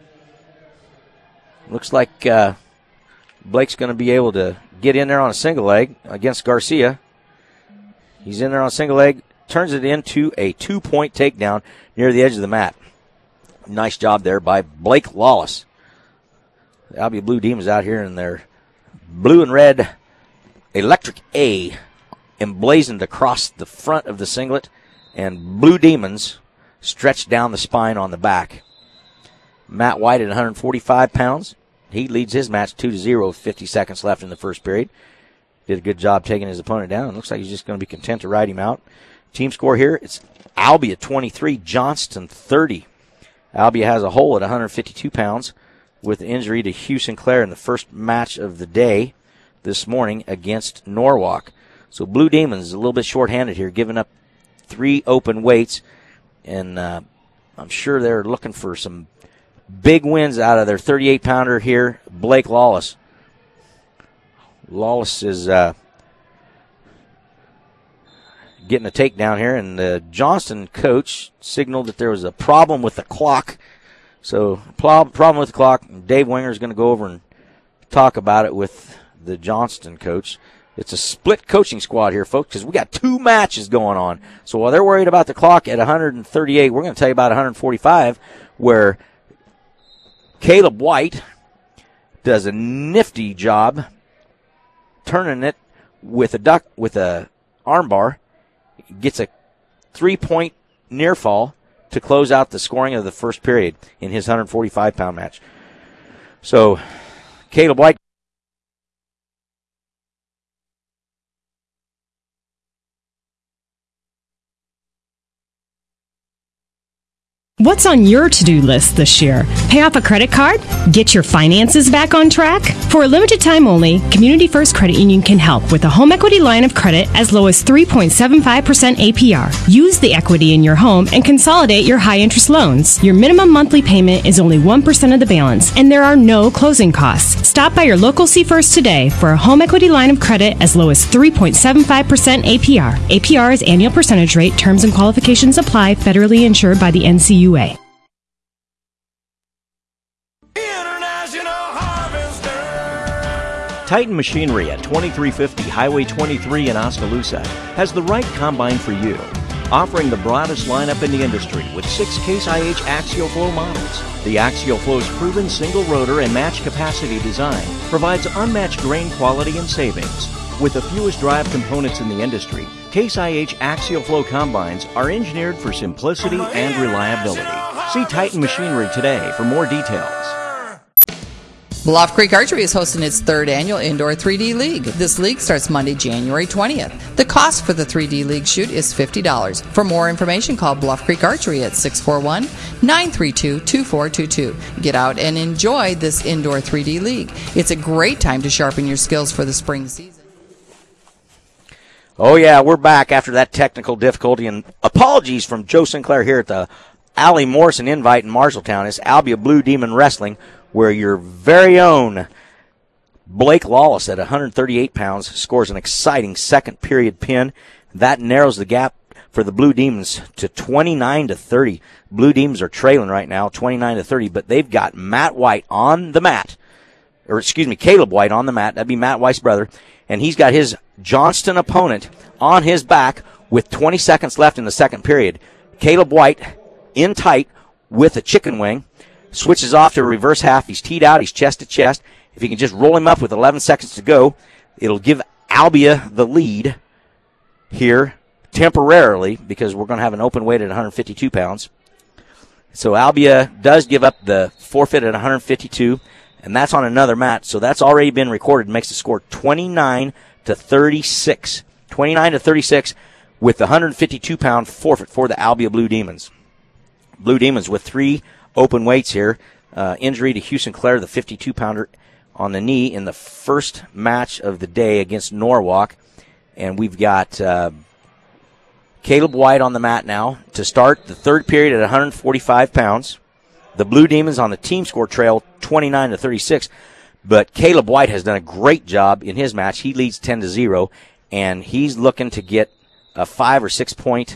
Looks like Blake's going to be able to get in there on a single leg against Garcia. He's in there on a single leg, turns it into a 2-point takedown near the edge of the mat. Nice job there by Blake Lawless. The Albia Blue Demons out here in their blue and red Electric A emblazoned across the front of the singlet, and Blue Demons stretched down the spine on the back. Matt White at 145 pounds. He leads his match 2-0 with 50 seconds left in the first period. Did a good job taking his opponent down. It looks like he's just going to be content to ride him out. Team score here, it's Albia 23, Johnston 30. Albia has a hole at 152 pounds with injury to Hugh Sinclair in the first match of the day this morning against Norwalk. So Blue Demons a little bit shorthanded here, giving up 3 open weights, and I'm sure they're looking for some big wins out of their 38-pounder here, Blake Lawless. Lawless is getting a takedown here, and the Johnston coach signaled that there was a problem with the clock. So, problem with the clock. Dave Winger is going to go over and talk about it with the Johnston coach. It's a split coaching squad here, folks, because we got 2 matches going on. So while they're worried about the clock at 138, we're going to tell you about 145, where Caleb White does a nifty job turning it with a armbar, gets a 3-point near fall to close out the scoring of the first period in his 145-pound match. So Caleb White. What's on your to-do list this year? Pay off a credit card? Get your finances back on track? For a limited time only, Community First Credit Union can help with a home equity line of credit as low as 3.75% APR. Use the equity in your home and consolidate your high-interest loans. Your minimum monthly payment is only 1% of the balance, and there are no closing costs. Stop by your local C First today for a home equity line of credit as low as 3.75% APR. APR is annual percentage rate. Terms and qualifications apply. Federally insured by the NCUA. Titan Machinery at 2350 Highway 23 in Oskaloosa has the right combine for you. Offering the broadest lineup in the industry with 6 Case IH Axial Flow models. The Axial Flow's proven single rotor and match capacity design provides unmatched grain quality and savings. With the fewest drive components in the industry, Case IH Axial Flow combines are engineered for simplicity and reliability. See Titan Machinery today for more details. Bluff Creek Archery is hosting its 3rd annual Indoor 3D League. This league starts Monday, January 20th. The cost for the 3D League shoot is $50. For more information, call Bluff Creek Archery at 641-932-2422. Get out and enjoy this Indoor 3D League. It's a great time to sharpen your skills for the spring season. Oh, yeah, we're back after that technical difficulty, and apologies from Joe Sinclair here at the Allie Morrison Invite in Marshalltown. It's Albia Blue Demon Wrestling, where your very own Blake Lawless at 138 pounds scores an exciting second period pin. That narrows the gap for the Blue Demons to 29-30. Blue Demons are trailing right now, 29-30, but they've got Matt White on the mat, or excuse me, Caleb White on the mat. That'd be Matt White's brother, and he's got his Johnston opponent on his back with 20 seconds left in the second period. Caleb White in tight with a chicken wing. Switches off to a reverse half. He's teed out. He's chest to chest. If you can just roll him up with 11 seconds to go, it'll give Albia the lead here temporarily because we're going to have an open weight at 152 pounds. So Albia does give up the forfeit at 152, and that's on another mat. So that's already been recorded. Makes the score 29-36. 29-36 with the 152-pound forfeit for the Albia Blue Demons. Blue Demons with 3 open weights here. Injury to Hugh Sinclair, the 52-pounder, on the knee in the first match of the day against Norwalk. And we've got Caleb White on the mat now to start the third period at 145 pounds. The Blue Demons on the team score trail 29-36. But Caleb White has done a great job in his match. He leads 10-0, and he's looking to get a 5 or 6 point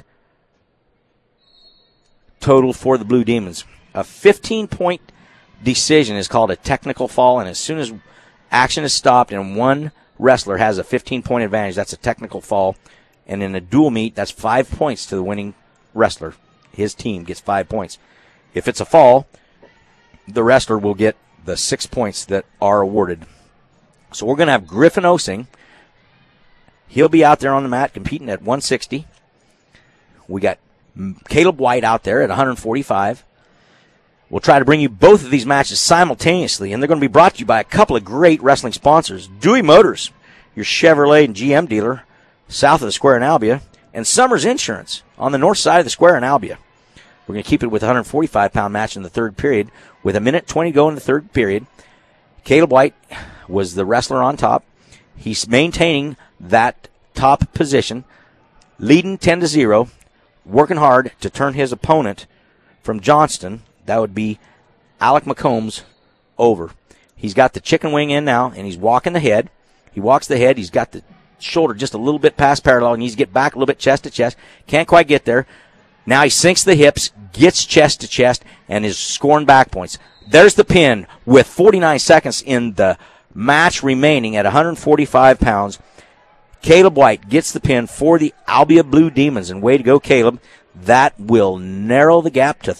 total for the Blue Demons. A 15-point decision is called a technical fall, and as soon as action is stopped and one wrestler has a 15-point advantage, that's a technical fall. And in a dual meet, that's 5 points to the winning wrestler. His team gets 5 points. If it's a fall, the wrestler will get the 6 points that are awarded. So we're going to have Griffin Osing. He'll be out there on the mat competing at 160. We got Caleb White out there at 145. We'll try to bring you both of these matches simultaneously, and they're going to be brought to you by a couple of great wrestling sponsors. Dewey Motors, your Chevrolet and GM dealer, south of the square in Albia, and Summers Insurance on the north side of the square in Albia. We're going to keep it with a 145-pound match in the third period with 1:20 to go in the third period. Caleb White was the wrestler on top. He's maintaining that top position, leading 10-0, working hard to turn his opponent from Johnston, that would be Alec McCombs, over. He's got the chicken wing in now, and he's walking the head. He walks the head. He's got the shoulder just a little bit past parallel. He needs to get back a little bit chest to chest. Can't quite get there. Now he sinks the hips, gets chest to chest, and is scoring back points. There's the pin with 49 seconds in the match remaining at 145 pounds. Caleb White gets the pin for the Albia Blue Demons, and way to go, Caleb. That will narrow the gap to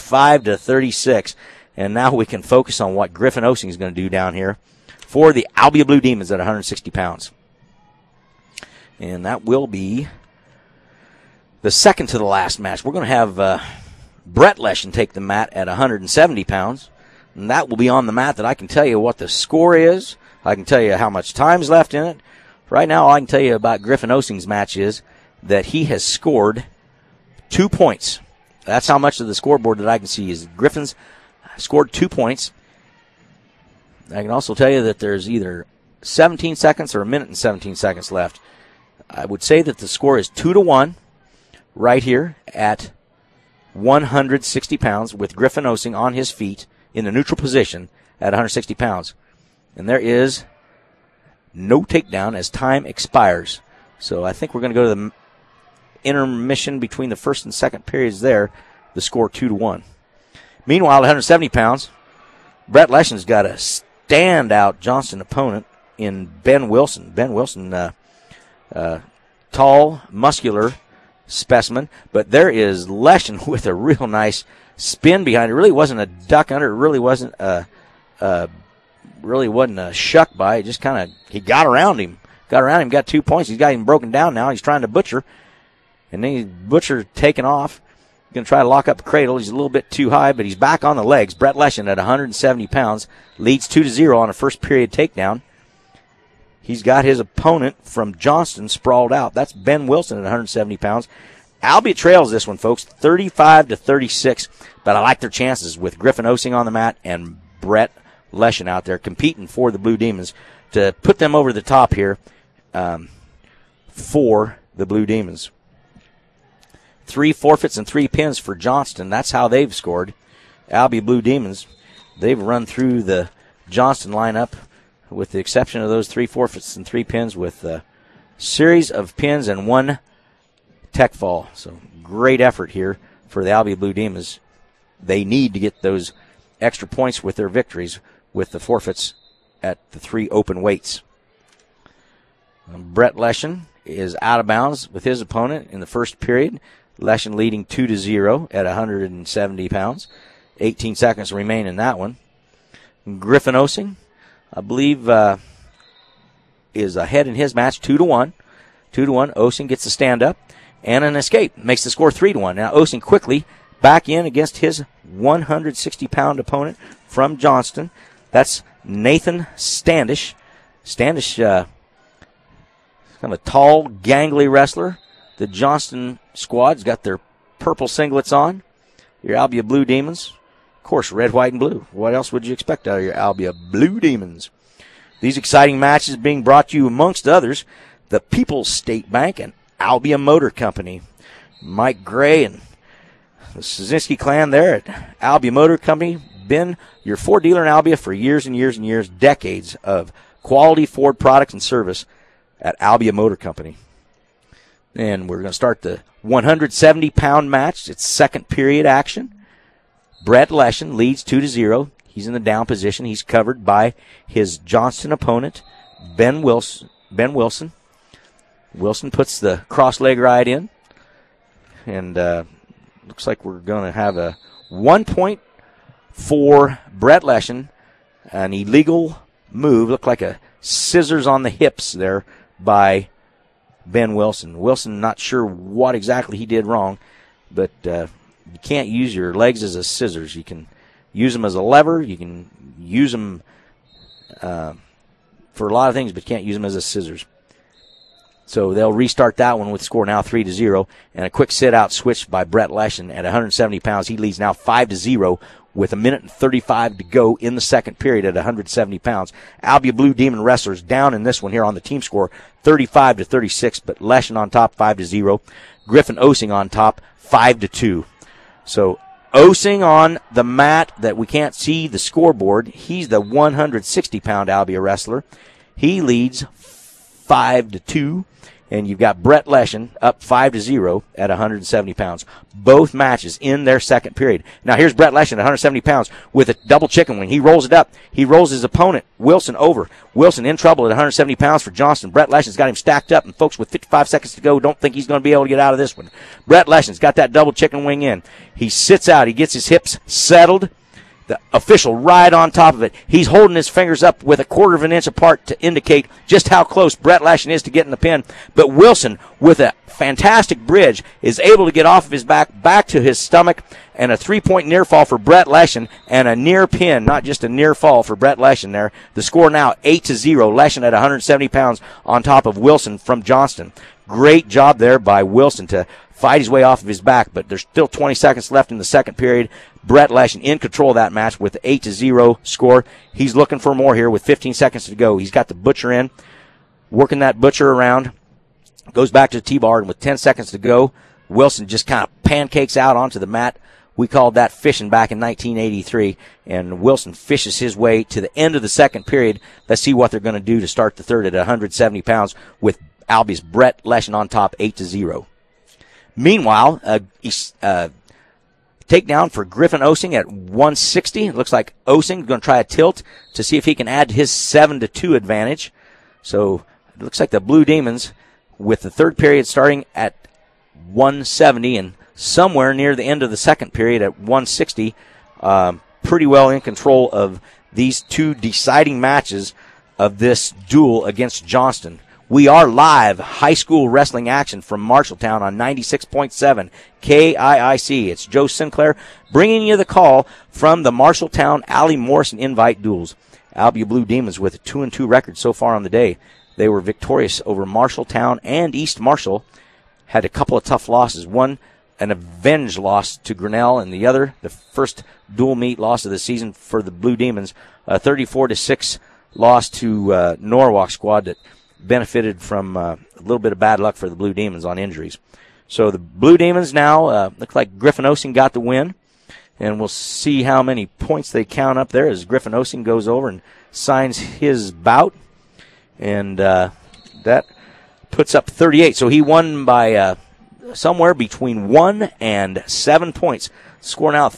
35-36. And now we can focus on what Griffin Osing is going to do down here for the Albia Blue Demons at 160 pounds. And that will be the second to the last match. We're going to have Brett Leshen take the mat at 170 pounds. And that will be on the mat that I can tell you what the score is. I can tell you how much time's left in it. Right now, all I can tell you about Griffin Osing's match is that he has scored 2 points. that's how much of the scoreboard that I can see is Griffin's scored 2 points. I can also tell you that there's either 17 seconds or a minute and 17 seconds left. I would say that the score is 2-1 right here at 160 pounds with Griffin Osing on his feet in the neutral position at 160 pounds. And there is no takedown as time expires. So I think we're going to go to the intermission between the first and second periods there. The score 2-1. Meanwhile, at 170 pounds, Brett Leschen's got a standout Johnston opponent in Ben Wilson. Ben Wilson, tall, muscular specimen, but there is Leschen with a real nice spin behind it. Really wasn't a duck under. It really wasn't a shuck by. It just kind of, he got around him, got 2 points. He's got him broken down now. He's trying to butcher, and then Butcher taking off. He's going to try to lock up the cradle. He's a little bit too high, but he's back on the legs. Brett Leschen at 170 pounds leads 2-0 on a first period takedown. He's got his opponent from Johnston sprawled out. That's Ben Wilson at 170 pounds. Albia trails this one, folks, 35-36, but I like their chances with Griffin Osing on the mat and Brett Leschen out there competing for the Blue Demons to put them over the top here for the Blue Demons. 3 forfeits and 3 pins for Johnston. That's how they've scored. Albia Blue Demons, they've run through the Johnston lineup with the exception of those 3 forfeits and 3 pins with a series of pins and 1 tech fall. So great effort here for the Albia Blue Demons. They need to get those extra points with their victories with the forfeits at the 3 open weights. Brett Leschen is out of bounds with his opponent in the first period. Leschen leading 2-0 at 170 pounds. 18 seconds remain in that one. Griffin Osing, I believe, is ahead in his match 2-1. 2-1. Osing gets the stand up and an escape. Makes the score 3-1. Now Osing quickly back in against his 160-pound opponent from Johnston. That's Nathan Standish. Standish, kind of a tall, gangly wrestler. The Johnston squad's got their purple singlets on. Your Albia Blue Demons, of course, red, white, and blue. What else would you expect out of your Albia Blue Demons? These exciting matches being brought to you, amongst others, the People's State Bank and Albia Motor Company. Mike Gray and the Szynski clan there at Albia Motor Company, been your Ford dealer in Albia for years and years and years, decades of quality Ford products and service at Albia Motor Company. And we're going to start the 170-pound match. It's second period action. Brett Leschen leads 2-0. He's in the down position. He's covered by his Johnston opponent, Ben Wilson. Wilson puts the cross-leg right in. And looks like we're going to have a 1 point for Brett Leschen. An illegal move. Looked like a scissors on the hips there by Ben Wilson. Wilson, not sure what exactly he did wrong, but you can't use your legs as a scissors. You can use them as a lever. You can use them for a lot of things, but you can't use them as a scissors. So they'll restart that one with the score now 3-0, and a quick sit-out switch by Brett Leschen at 170 pounds. He leads now 5-0 with 1:35 to go in the second period at 170 pounds. Albia Blue Demon wrestlers down in this one here on the team score, 35-36, but Leschen on top, 5-0. Griffin Osing on top, 5-2. So Osing on the mat that we can't see the scoreboard. He's the 160-pound Albia wrestler. He leads 5-2. And you've got Brett Leschen up 5-0 at 170 pounds. Both matches in their second period. Now here's Brett Leschen at 170 pounds with a double chicken wing. He rolls it up. He rolls his opponent, Wilson, over. Wilson in trouble at 170 pounds for Johnston. Brett Leschen's got him stacked up, and folks, with 55 seconds to go, don't think he's going to be able to get out of this one. Brett Leschen's got that double chicken wing in. He sits out. He gets his hips settled. The official right on top of it. He's holding his fingers up with 1/4 of an inch apart to indicate just how close Brett Leschen is to getting the pin. But Wilson, with a fantastic bridge, is able to get off of his back to his stomach, and a 3-point near fall for Brett Leschen, and a near pin, not just a near fall for Brett Leschen there. The score now 8-0. Leschen at 170 pounds on top of Wilson from Johnston. Great job there by Wilson to fight his way off of his back, but there's still 20 seconds left in the second period. Brett Leschen in control of that match with the 8-0 score. He's looking for more here with 15 seconds to go. He's got the Butcher in, working that Butcher around. Goes back to the T-bar, and with 10 seconds to go, Wilson just kind of pancakes out onto the mat. We called that fishing back in 1983, and Wilson fishes his way to the end of the second period. Let's see what they're going to do to start the third at 170 pounds with Albia's Brett Leschen on top, 8-0. Meanwhile, takedown for Griffin Osing at 160. It looks like Osing is going to try a tilt to see if he can add his 7-2 advantage. So it looks like the Blue Demons, with the third period starting at 170 and somewhere near the end of the second period at 160, pretty well in control of these two deciding matches of this duel against Johnston. We are live high school wrestling action from Marshalltown on 96.7 KIIC. It's Joe Sinclair bringing you the call from the Marshalltown Allie Morrison Invite Duels. Albia Blue Demons with a 2-2 record so far on the day. They were victorious over Marshalltown and East Marshall. Had a couple of tough losses. One, an avenge loss to Grinnell, and the other, the first dual meet loss of the season for the Blue Demons, a 34-6 loss to Norwalk squad that benefited from a little bit of bad luck for the Blue Demons on injuries. So the Blue Demons now look like Griffin Osing got the win, and we'll see how many points they count up there as Griffin Osing goes over and signs his bout, and that puts up 38. So he won by somewhere between 1 and 7 points. Score now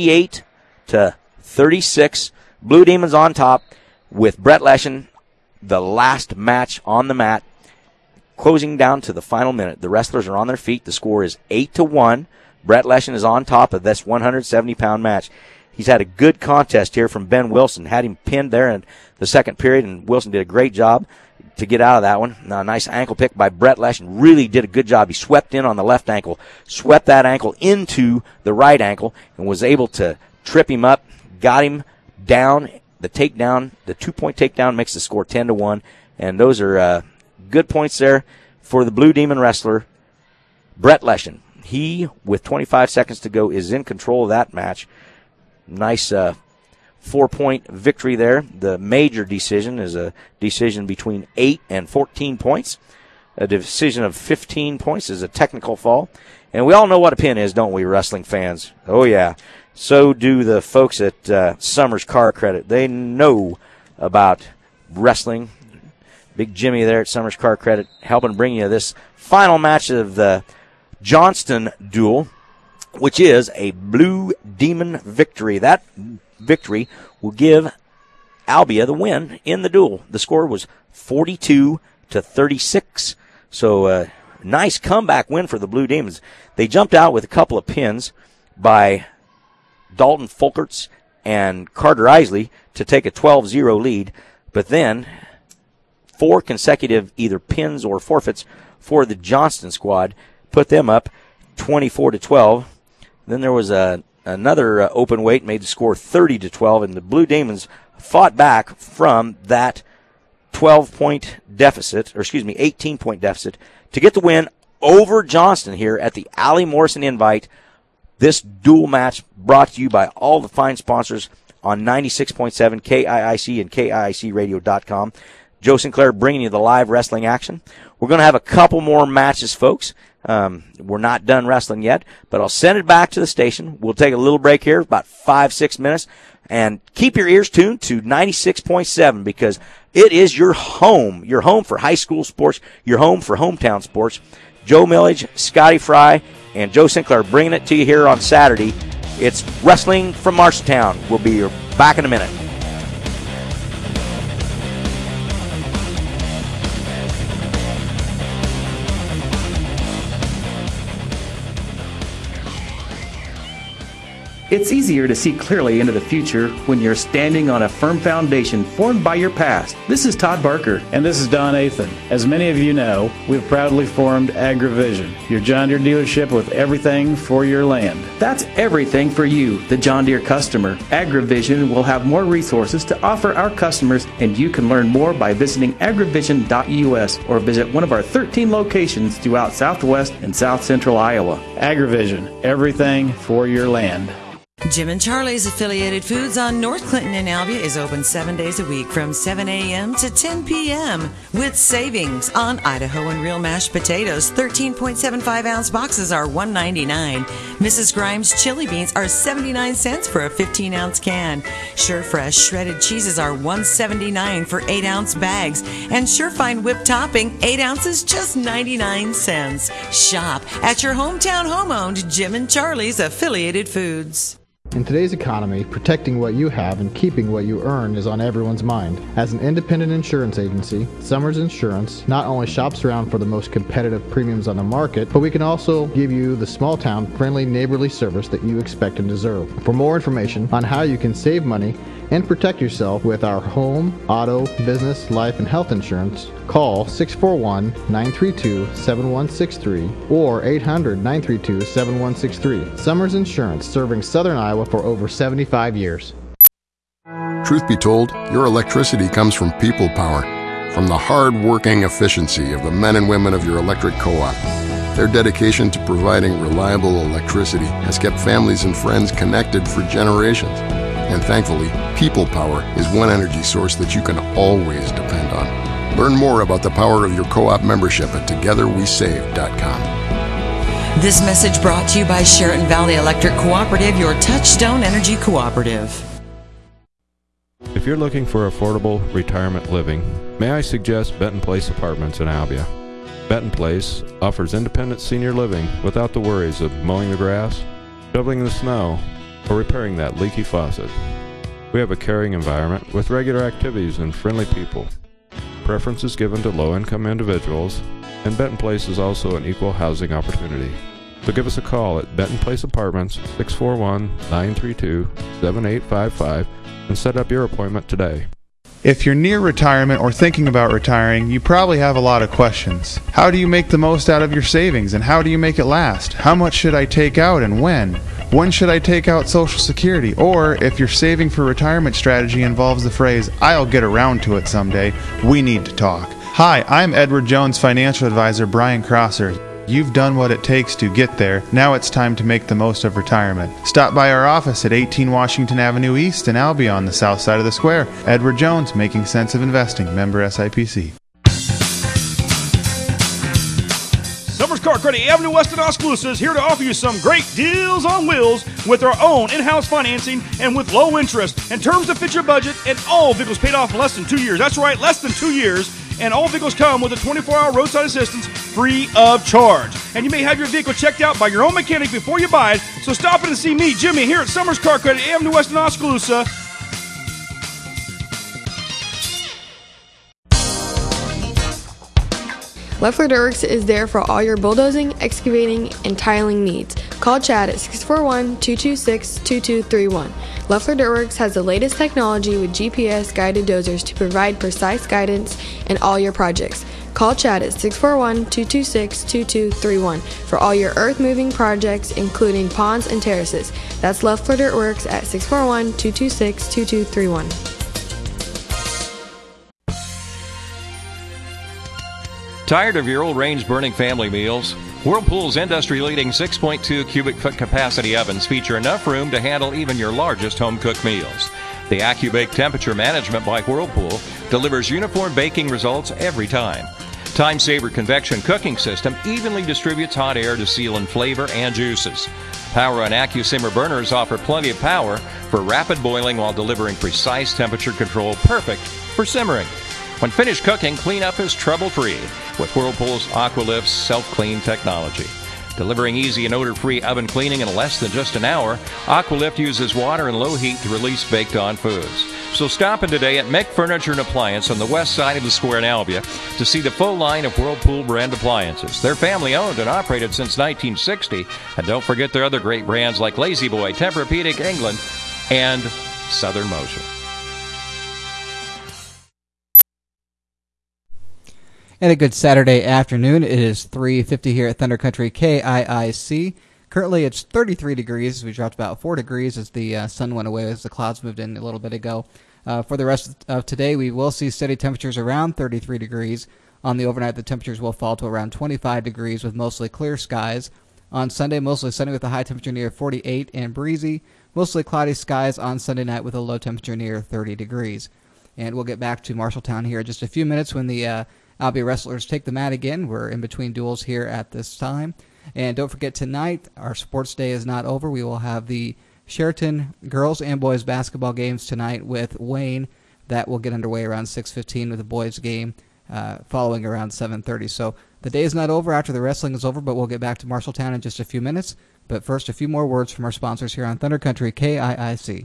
38-36. Blue Demons on top with Brett Leschen, the last match on the mat, closing down to the final minute. The wrestlers are on their feet. The score is 8-1. Brett Leschen is on top of this 170-pound match. He's had a good contest here from Ben Wilson. Had him pinned there in the second period, and Wilson did a great job to get out of that one. Now, a nice ankle pick by Brett Leschen. Really did a good job. He swept in on the left ankle, swept that ankle into the right ankle, and was able to trip him up, got him down. The takedown, the 2-point takedown makes the score 10-1, and those are good points there for the Blue Demon wrestler, Brett Leschen. He, with 25 seconds to go, is in control of that match. Nice 4-point victory there. The major decision is a decision between 8 and 14 points. A decision of 15 points is a technical fall. And we all know what a pin is, don't we, wrestling fans? Oh, yeah. So do the folks at Summers Car Credit. They know about wrestling. Big Jimmy there at Summers Car Credit helping bring you this final match of the Johnston duel, which is a Blue Demon victory. That victory will give Albia the win in the duel. The score was 42-36. So nice comeback win for the Blue Demons. They jumped out with a couple of pins by Dalton Folkerts and Carter Isley to take a 12-0 lead, but then 4 consecutive either pins or forfeits for the Johnston squad put them up 24-12. Then there was another open weight, made the score 30-12, and the Blue Demons fought back from that 18-point deficit to get the win over Johnston here at the Allie Morrison Invite. This dual match brought to you by all the fine sponsors on 96.7 KIIC and KIICradio.com. Joe Sinclair bringing you the live wrestling action. We're going to have a couple more matches, folks. We're not done wrestling yet, but I'll send it back to the station. We'll take a little break here, about 5-6 minutes, and keep your ears tuned to 96.7 because it is your home for high school sports, your home for hometown sports. Joe Millage, Scotty Fry, and Joe Sinclair bringing it to you here on Saturday. It's Wrestling from Marshalltown. We'll be back in a minute. It's easier to see clearly into the future when you're standing on a firm foundation formed by your past. This is Todd Barker. And this is Don Athan. As many of you know, we've proudly formed AgriVision, your John Deere dealership with everything for your land. That's everything for you, the John Deere customer. AgriVision will have more resources to offer our customers, and you can learn more by visiting agrivision.us or visit one of our 13 locations throughout Southwest and South Central Iowa. AgriVision, everything for your land. Jim and Charlie's Affiliated Foods on North Clinton in Albia is open 7 days a week from 7 a.m. to 10 p.m. with savings on Idaho and real mashed potatoes. 13.75-ounce boxes are $1.99. Mrs. Grimes chili beans are 79 cents for a 15-ounce can. Sure Fresh shredded cheeses are $1.79 for 8-ounce bags. And Sure Fine whipped topping, 8 ounces, just 99 cents. Shop at your hometown home-owned Jim and Charlie's Affiliated Foods. In today's economy, protecting what you have and keeping what you earn is on everyone's mind. As an independent insurance agency, Summers Insurance not only shops around for the most competitive premiums on the market, but we can also give you the small-town, friendly, neighborly service that you expect and deserve. For more information on how you can save money and protect yourself with our home, auto, business, life, and health insurance, call 641-932-7163 or 800-932-7163. Summers Insurance, serving Southern Iowa for over 75 years. Truth be told, your electricity comes from people power, from the hard-working efficiency of the men and women of your electric co-op. Their dedication to providing reliable electricity has kept families and friends connected for generations. And thankfully, People Power is one energy source that you can always depend on. Learn more about the power of your co-op membership at TogetherWeSave.com. This message brought to you by Sheraton Valley Electric Cooperative, your Touchstone Energy Cooperative. If you're looking for affordable retirement living, may I suggest Benton Place Apartments in Albia. Benton Place offers independent senior living without the worries of mowing the grass, shoveling the snow, or repairing that leaky faucet. We have a caring environment with regular activities and friendly people. Preference is given to low-income individuals, and Benton Place is also an equal housing opportunity. So give us a call at Benton Place Apartments, 641-932-7855, and set up your appointment today. If you're near retirement or thinking about retiring, you probably have a lot of questions. How do you make the most out of your savings, and how do you make it last? How much should I take out and when? When should I take out Social Security? Or if your saving for retirement strategy involves the phrase, "I'll get around to it someday," we need to talk. Hi, I'm Edward Jones financial advisor Brian Crosser. You've done what it takes to get there. Now it's time to make the most of retirement. Stop by our office at 18 Washington Avenue East in Albia on the south side of the square. Edward Jones, Making Sense of Investing, member SIPC. Summers Car Credit Avenue West in Oskaloosa is here to offer you some great deals on wheels with our own in-house financing and with low interest and terms that fit your budget, and all vehicles paid off in less than 2 years. That's right, less than 2 years. And all vehicles come with a 24-hour roadside assistance free of charge. And you may have your vehicle checked out by your own mechanic before you buy it. So stop in and see me, Jimmy, here at Summers Car Credit Avenue West in Oskaloosa. Leffler Dirks is there for all your bulldozing, excavating, and tiling needs. Call Chad at 641-226-2231. Leffler Dirks has the latest technology with GPS guided dozers to provide precise guidance in all your projects. Call Chad at 641-226-2231 for all your earth-moving projects, including ponds and terraces. That's Leffler Dirt Works at 641-226-2231. Tired of your old range-burning family meals? Whirlpool's industry-leading 6.2 cubic foot capacity ovens feature enough room to handle even your largest home-cooked meals. The AccuBake temperature management by Whirlpool delivers uniform baking results every time. Time Saver convection cooking system evenly distributes hot air to seal in flavor and juices. Power on AccuSimmer burners offer plenty of power for rapid boiling while delivering precise temperature control, perfect for simmering. When finished cooking, cleanup is trouble-free with Whirlpool's AquaLift self-clean technology. Delivering easy and odor-free oven cleaning in less than just an hour, AquaLift uses water and low heat to release baked-on foods. So stop in today at Meck Furniture and Appliance on the west side of the square in Albia to see the full line of Whirlpool brand appliances. They're family owned and operated since 1960. And don't forget their other great brands like Lazy Boy, Tempur-Pedic, England, and Southern Motion. And a good Saturday afternoon. It is 3:50 here at Thunder Country KIIC. Currently it's 33 degrees. We dropped about 4 degrees as the sun went away, as the clouds moved in a little bit ago. For the rest of today, we will see steady temperatures around 33 degrees. On the overnight, the temperatures will fall to around 25 degrees with mostly clear skies. On Sunday, mostly sunny with a high temperature near 48 and breezy. Mostly cloudy skies on Sunday night with a low temperature near 30 degrees. And we'll get back to Marshalltown here in just a few minutes when the Albia Wrestlers take the mat again. We're in between duels here at this time. And don't forget, tonight, our sports day is not over. We will have the Sheraton girls and boys basketball games tonight with Wayne. That will get underway around 6:15 with the boys game following around 7:30. So the day is not over after the wrestling is over, but we'll get back to Marshalltown in just a few minutes. But first, a few more words from our sponsors here on Thunder Country KIIC.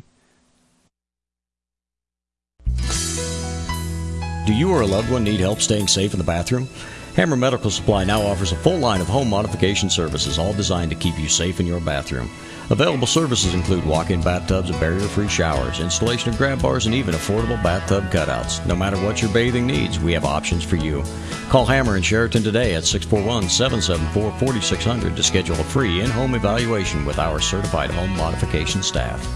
Do you or a loved one need help staying safe in the bathroom? Hammer Medical Supply now offers a full line of home modification services, all designed to keep you safe in your bathroom. Available services include walk-in bathtubs and barrier-free showers, installation of grab bars, and even affordable bathtub cutouts. No matter what your bathing needs, we have options for you. Call Hammer in Sheraton today at 641-774-4600 to schedule a free in-home evaluation with our certified home modification staff.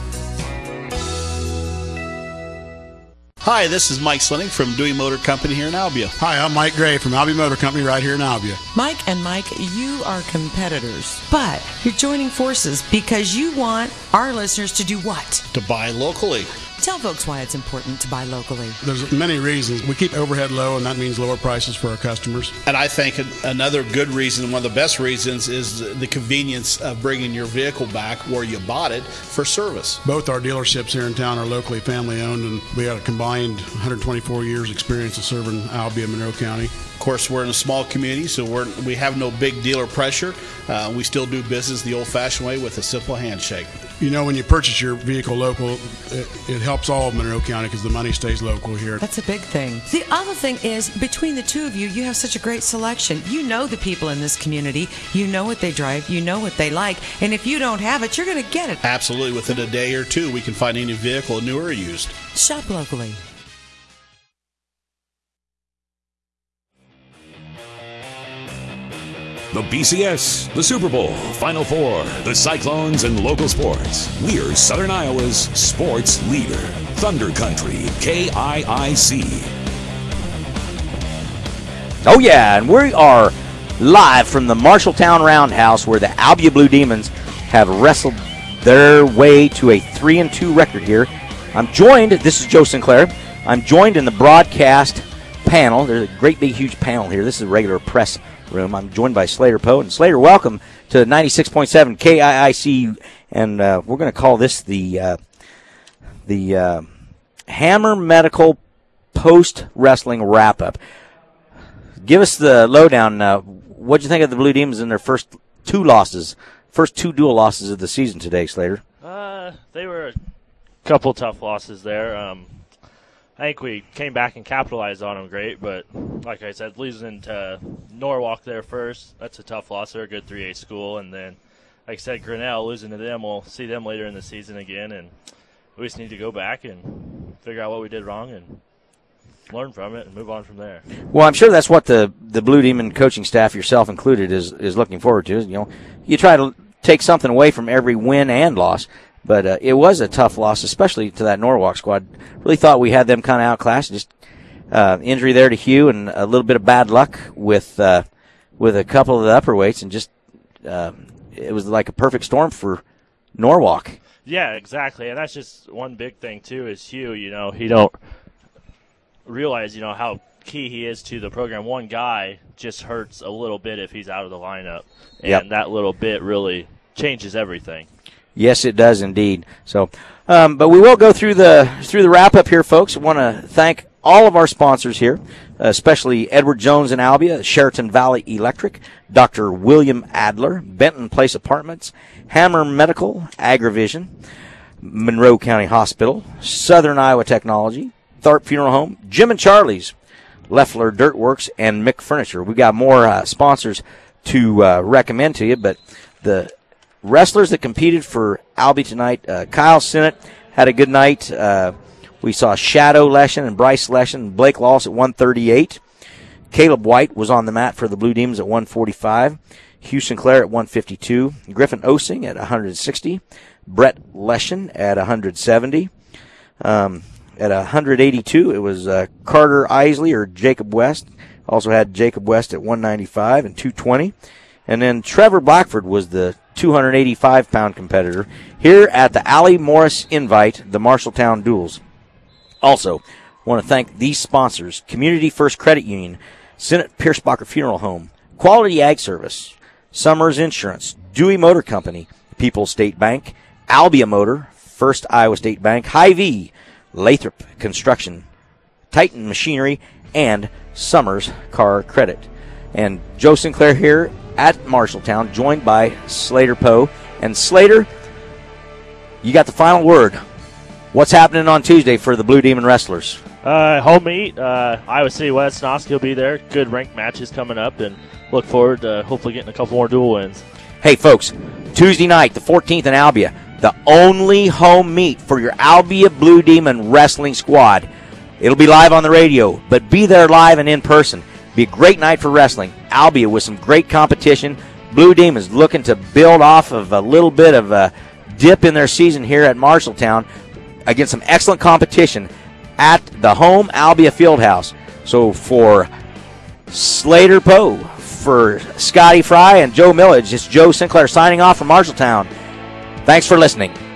Hi, this is Mike Slinning from Dewey Motor Company here in Albia. Hi, I'm Mike Gray from Albia Motor Company right here in Albia. Mike and Mike, you are competitors, but you're joining forces because you want our listeners to do what? To buy locally. Tell folks why it's important to buy locally. There's many reasons. We keep overhead low, and that means lower prices for our customers. And I think another good reason, one of the best reasons, is the convenience of bringing your vehicle back where you bought it for service. Both our dealerships here in town are locally family-owned, and we got a combined 124 years experience of serving Albia, Monroe County. Of course, we're in a small community, so we have no big dealer pressure. We still do business the old-fashioned way with a simple handshake. You know, when you purchase your vehicle local, it helps all of Monroe County because the money stays local here. That's a big thing. The other thing is, between the two of you, you have such a great selection. You know the people in this community. You know what they drive. You know what they like. And if you don't have it, you're going to get it. Absolutely. Within a day or two, we can find any vehicle, new or used. Shop locally. The BCS, the Super Bowl, Final Four, the Cyclones, and local sports. We're Southern Iowa's sports leader. Thunder Country, KIIC. Oh yeah, and we are live from the Marshalltown Roundhouse where the Albia Blue Demons have wrestled their way to a 3-2 record here. I'm joined, this is Joe Sinclair, I'm joined in the broadcast panel. There's a great big huge panel here. This is a regular press room. I'm joined by Slater Poe. And Slater, welcome to 96.7 KIIC, and we're going to call this the Hammer Medical post-wrestling wrap-up. Give us the lowdown. What'd you think of the Blue Demons in their first two dual losses of the season today, Slater? They were a couple tough losses there. I think we came back and capitalized on them great, but like I said, losing to Norwalk there first, that's a tough loss. They're a good 3A school, and then, like I said, Grinnell, losing to them, we'll see them later in the season again, and we just need to go back and figure out what we did wrong and learn from it and move on from there. Well, I'm sure that's what the Blue Demon coaching staff, yourself included, is looking forward to. You know, you try to take something away from every win and loss. But it was a tough loss, especially to that Norwalk squad. Really thought we had them kind of outclassed. Just injury there to Hugh and a little bit of bad luck with a couple of the upper weights, and just it was like a perfect storm for Norwalk. Yeah, exactly. And that's just one big thing, too, is Hugh. You know, he don't realize, you know, how key he is to the program. One guy just hurts a little bit if he's out of the lineup, and that little bit really changes everything. Yes, it does indeed. So, but we will go through the wrap up here, folks. I want to thank all of our sponsors here, especially Edward Jones in Albia, Sheraton Valley Electric, Dr. William Adler, Benton Place Apartments, Hammer Medical, AgriVision, Monroe County Hospital, Southern Iowa Technology, Tharp Funeral Home, Jim and Charlie's, Leffler Dirt Works, and Mick Furniture. We got more sponsors to recommend to you, but the wrestlers that competed for Albie tonight, Kyle Sinnott had a good night. We saw Shadow Leshen and Bryce Leshen, Blake Lawless at 138. Caleb White was on the mat for the Blue Demons at 145. Hugh Sinclair at 152. Griffin Osing at 160. Brett Leshen at 170. At 182, it was Carter Isley or Jacob West. Also had Jacob West at 195 and 220. And then Trevor Blackford was the 285-pound competitor here at the Allie Morris Invite, the Marshalltown Duels. Also, want to thank these sponsors: Community First Credit Union, Senate Piercebacher Funeral Home, Quality Ag Service, Summers Insurance, Dewey Motor Company, People's State Bank, Albia Motor, First Iowa State Bank, Hy-Vee, Lathrop Construction, Titan Machinery, and Summers Car Credit. And Joe Sinclair here at Marshalltown, joined by Slater Poe. And Slater, you got the final word. What's happening on Tuesday for the Blue Demon Wrestlers? Home meet, Iowa City West, Nosk will be there. Good ranked matches coming up, and look forward to hopefully getting a couple more dual wins. Hey, folks, Tuesday night, the 14th in Albia, the only home meet for your Albia Blue Demon Wrestling squad. It'll be live on the radio, but be there live and in person. Be a great night for wrestling. Albia with some great competition. Blue Demons looking to build off of a little bit of a dip in their season here at Marshalltown against some excellent competition at the home Albia Fieldhouse. So for Slater Poe, for Scotty Fry and Joe Millage, it's Joe Sinclair signing off from Marshalltown. Thanks for listening.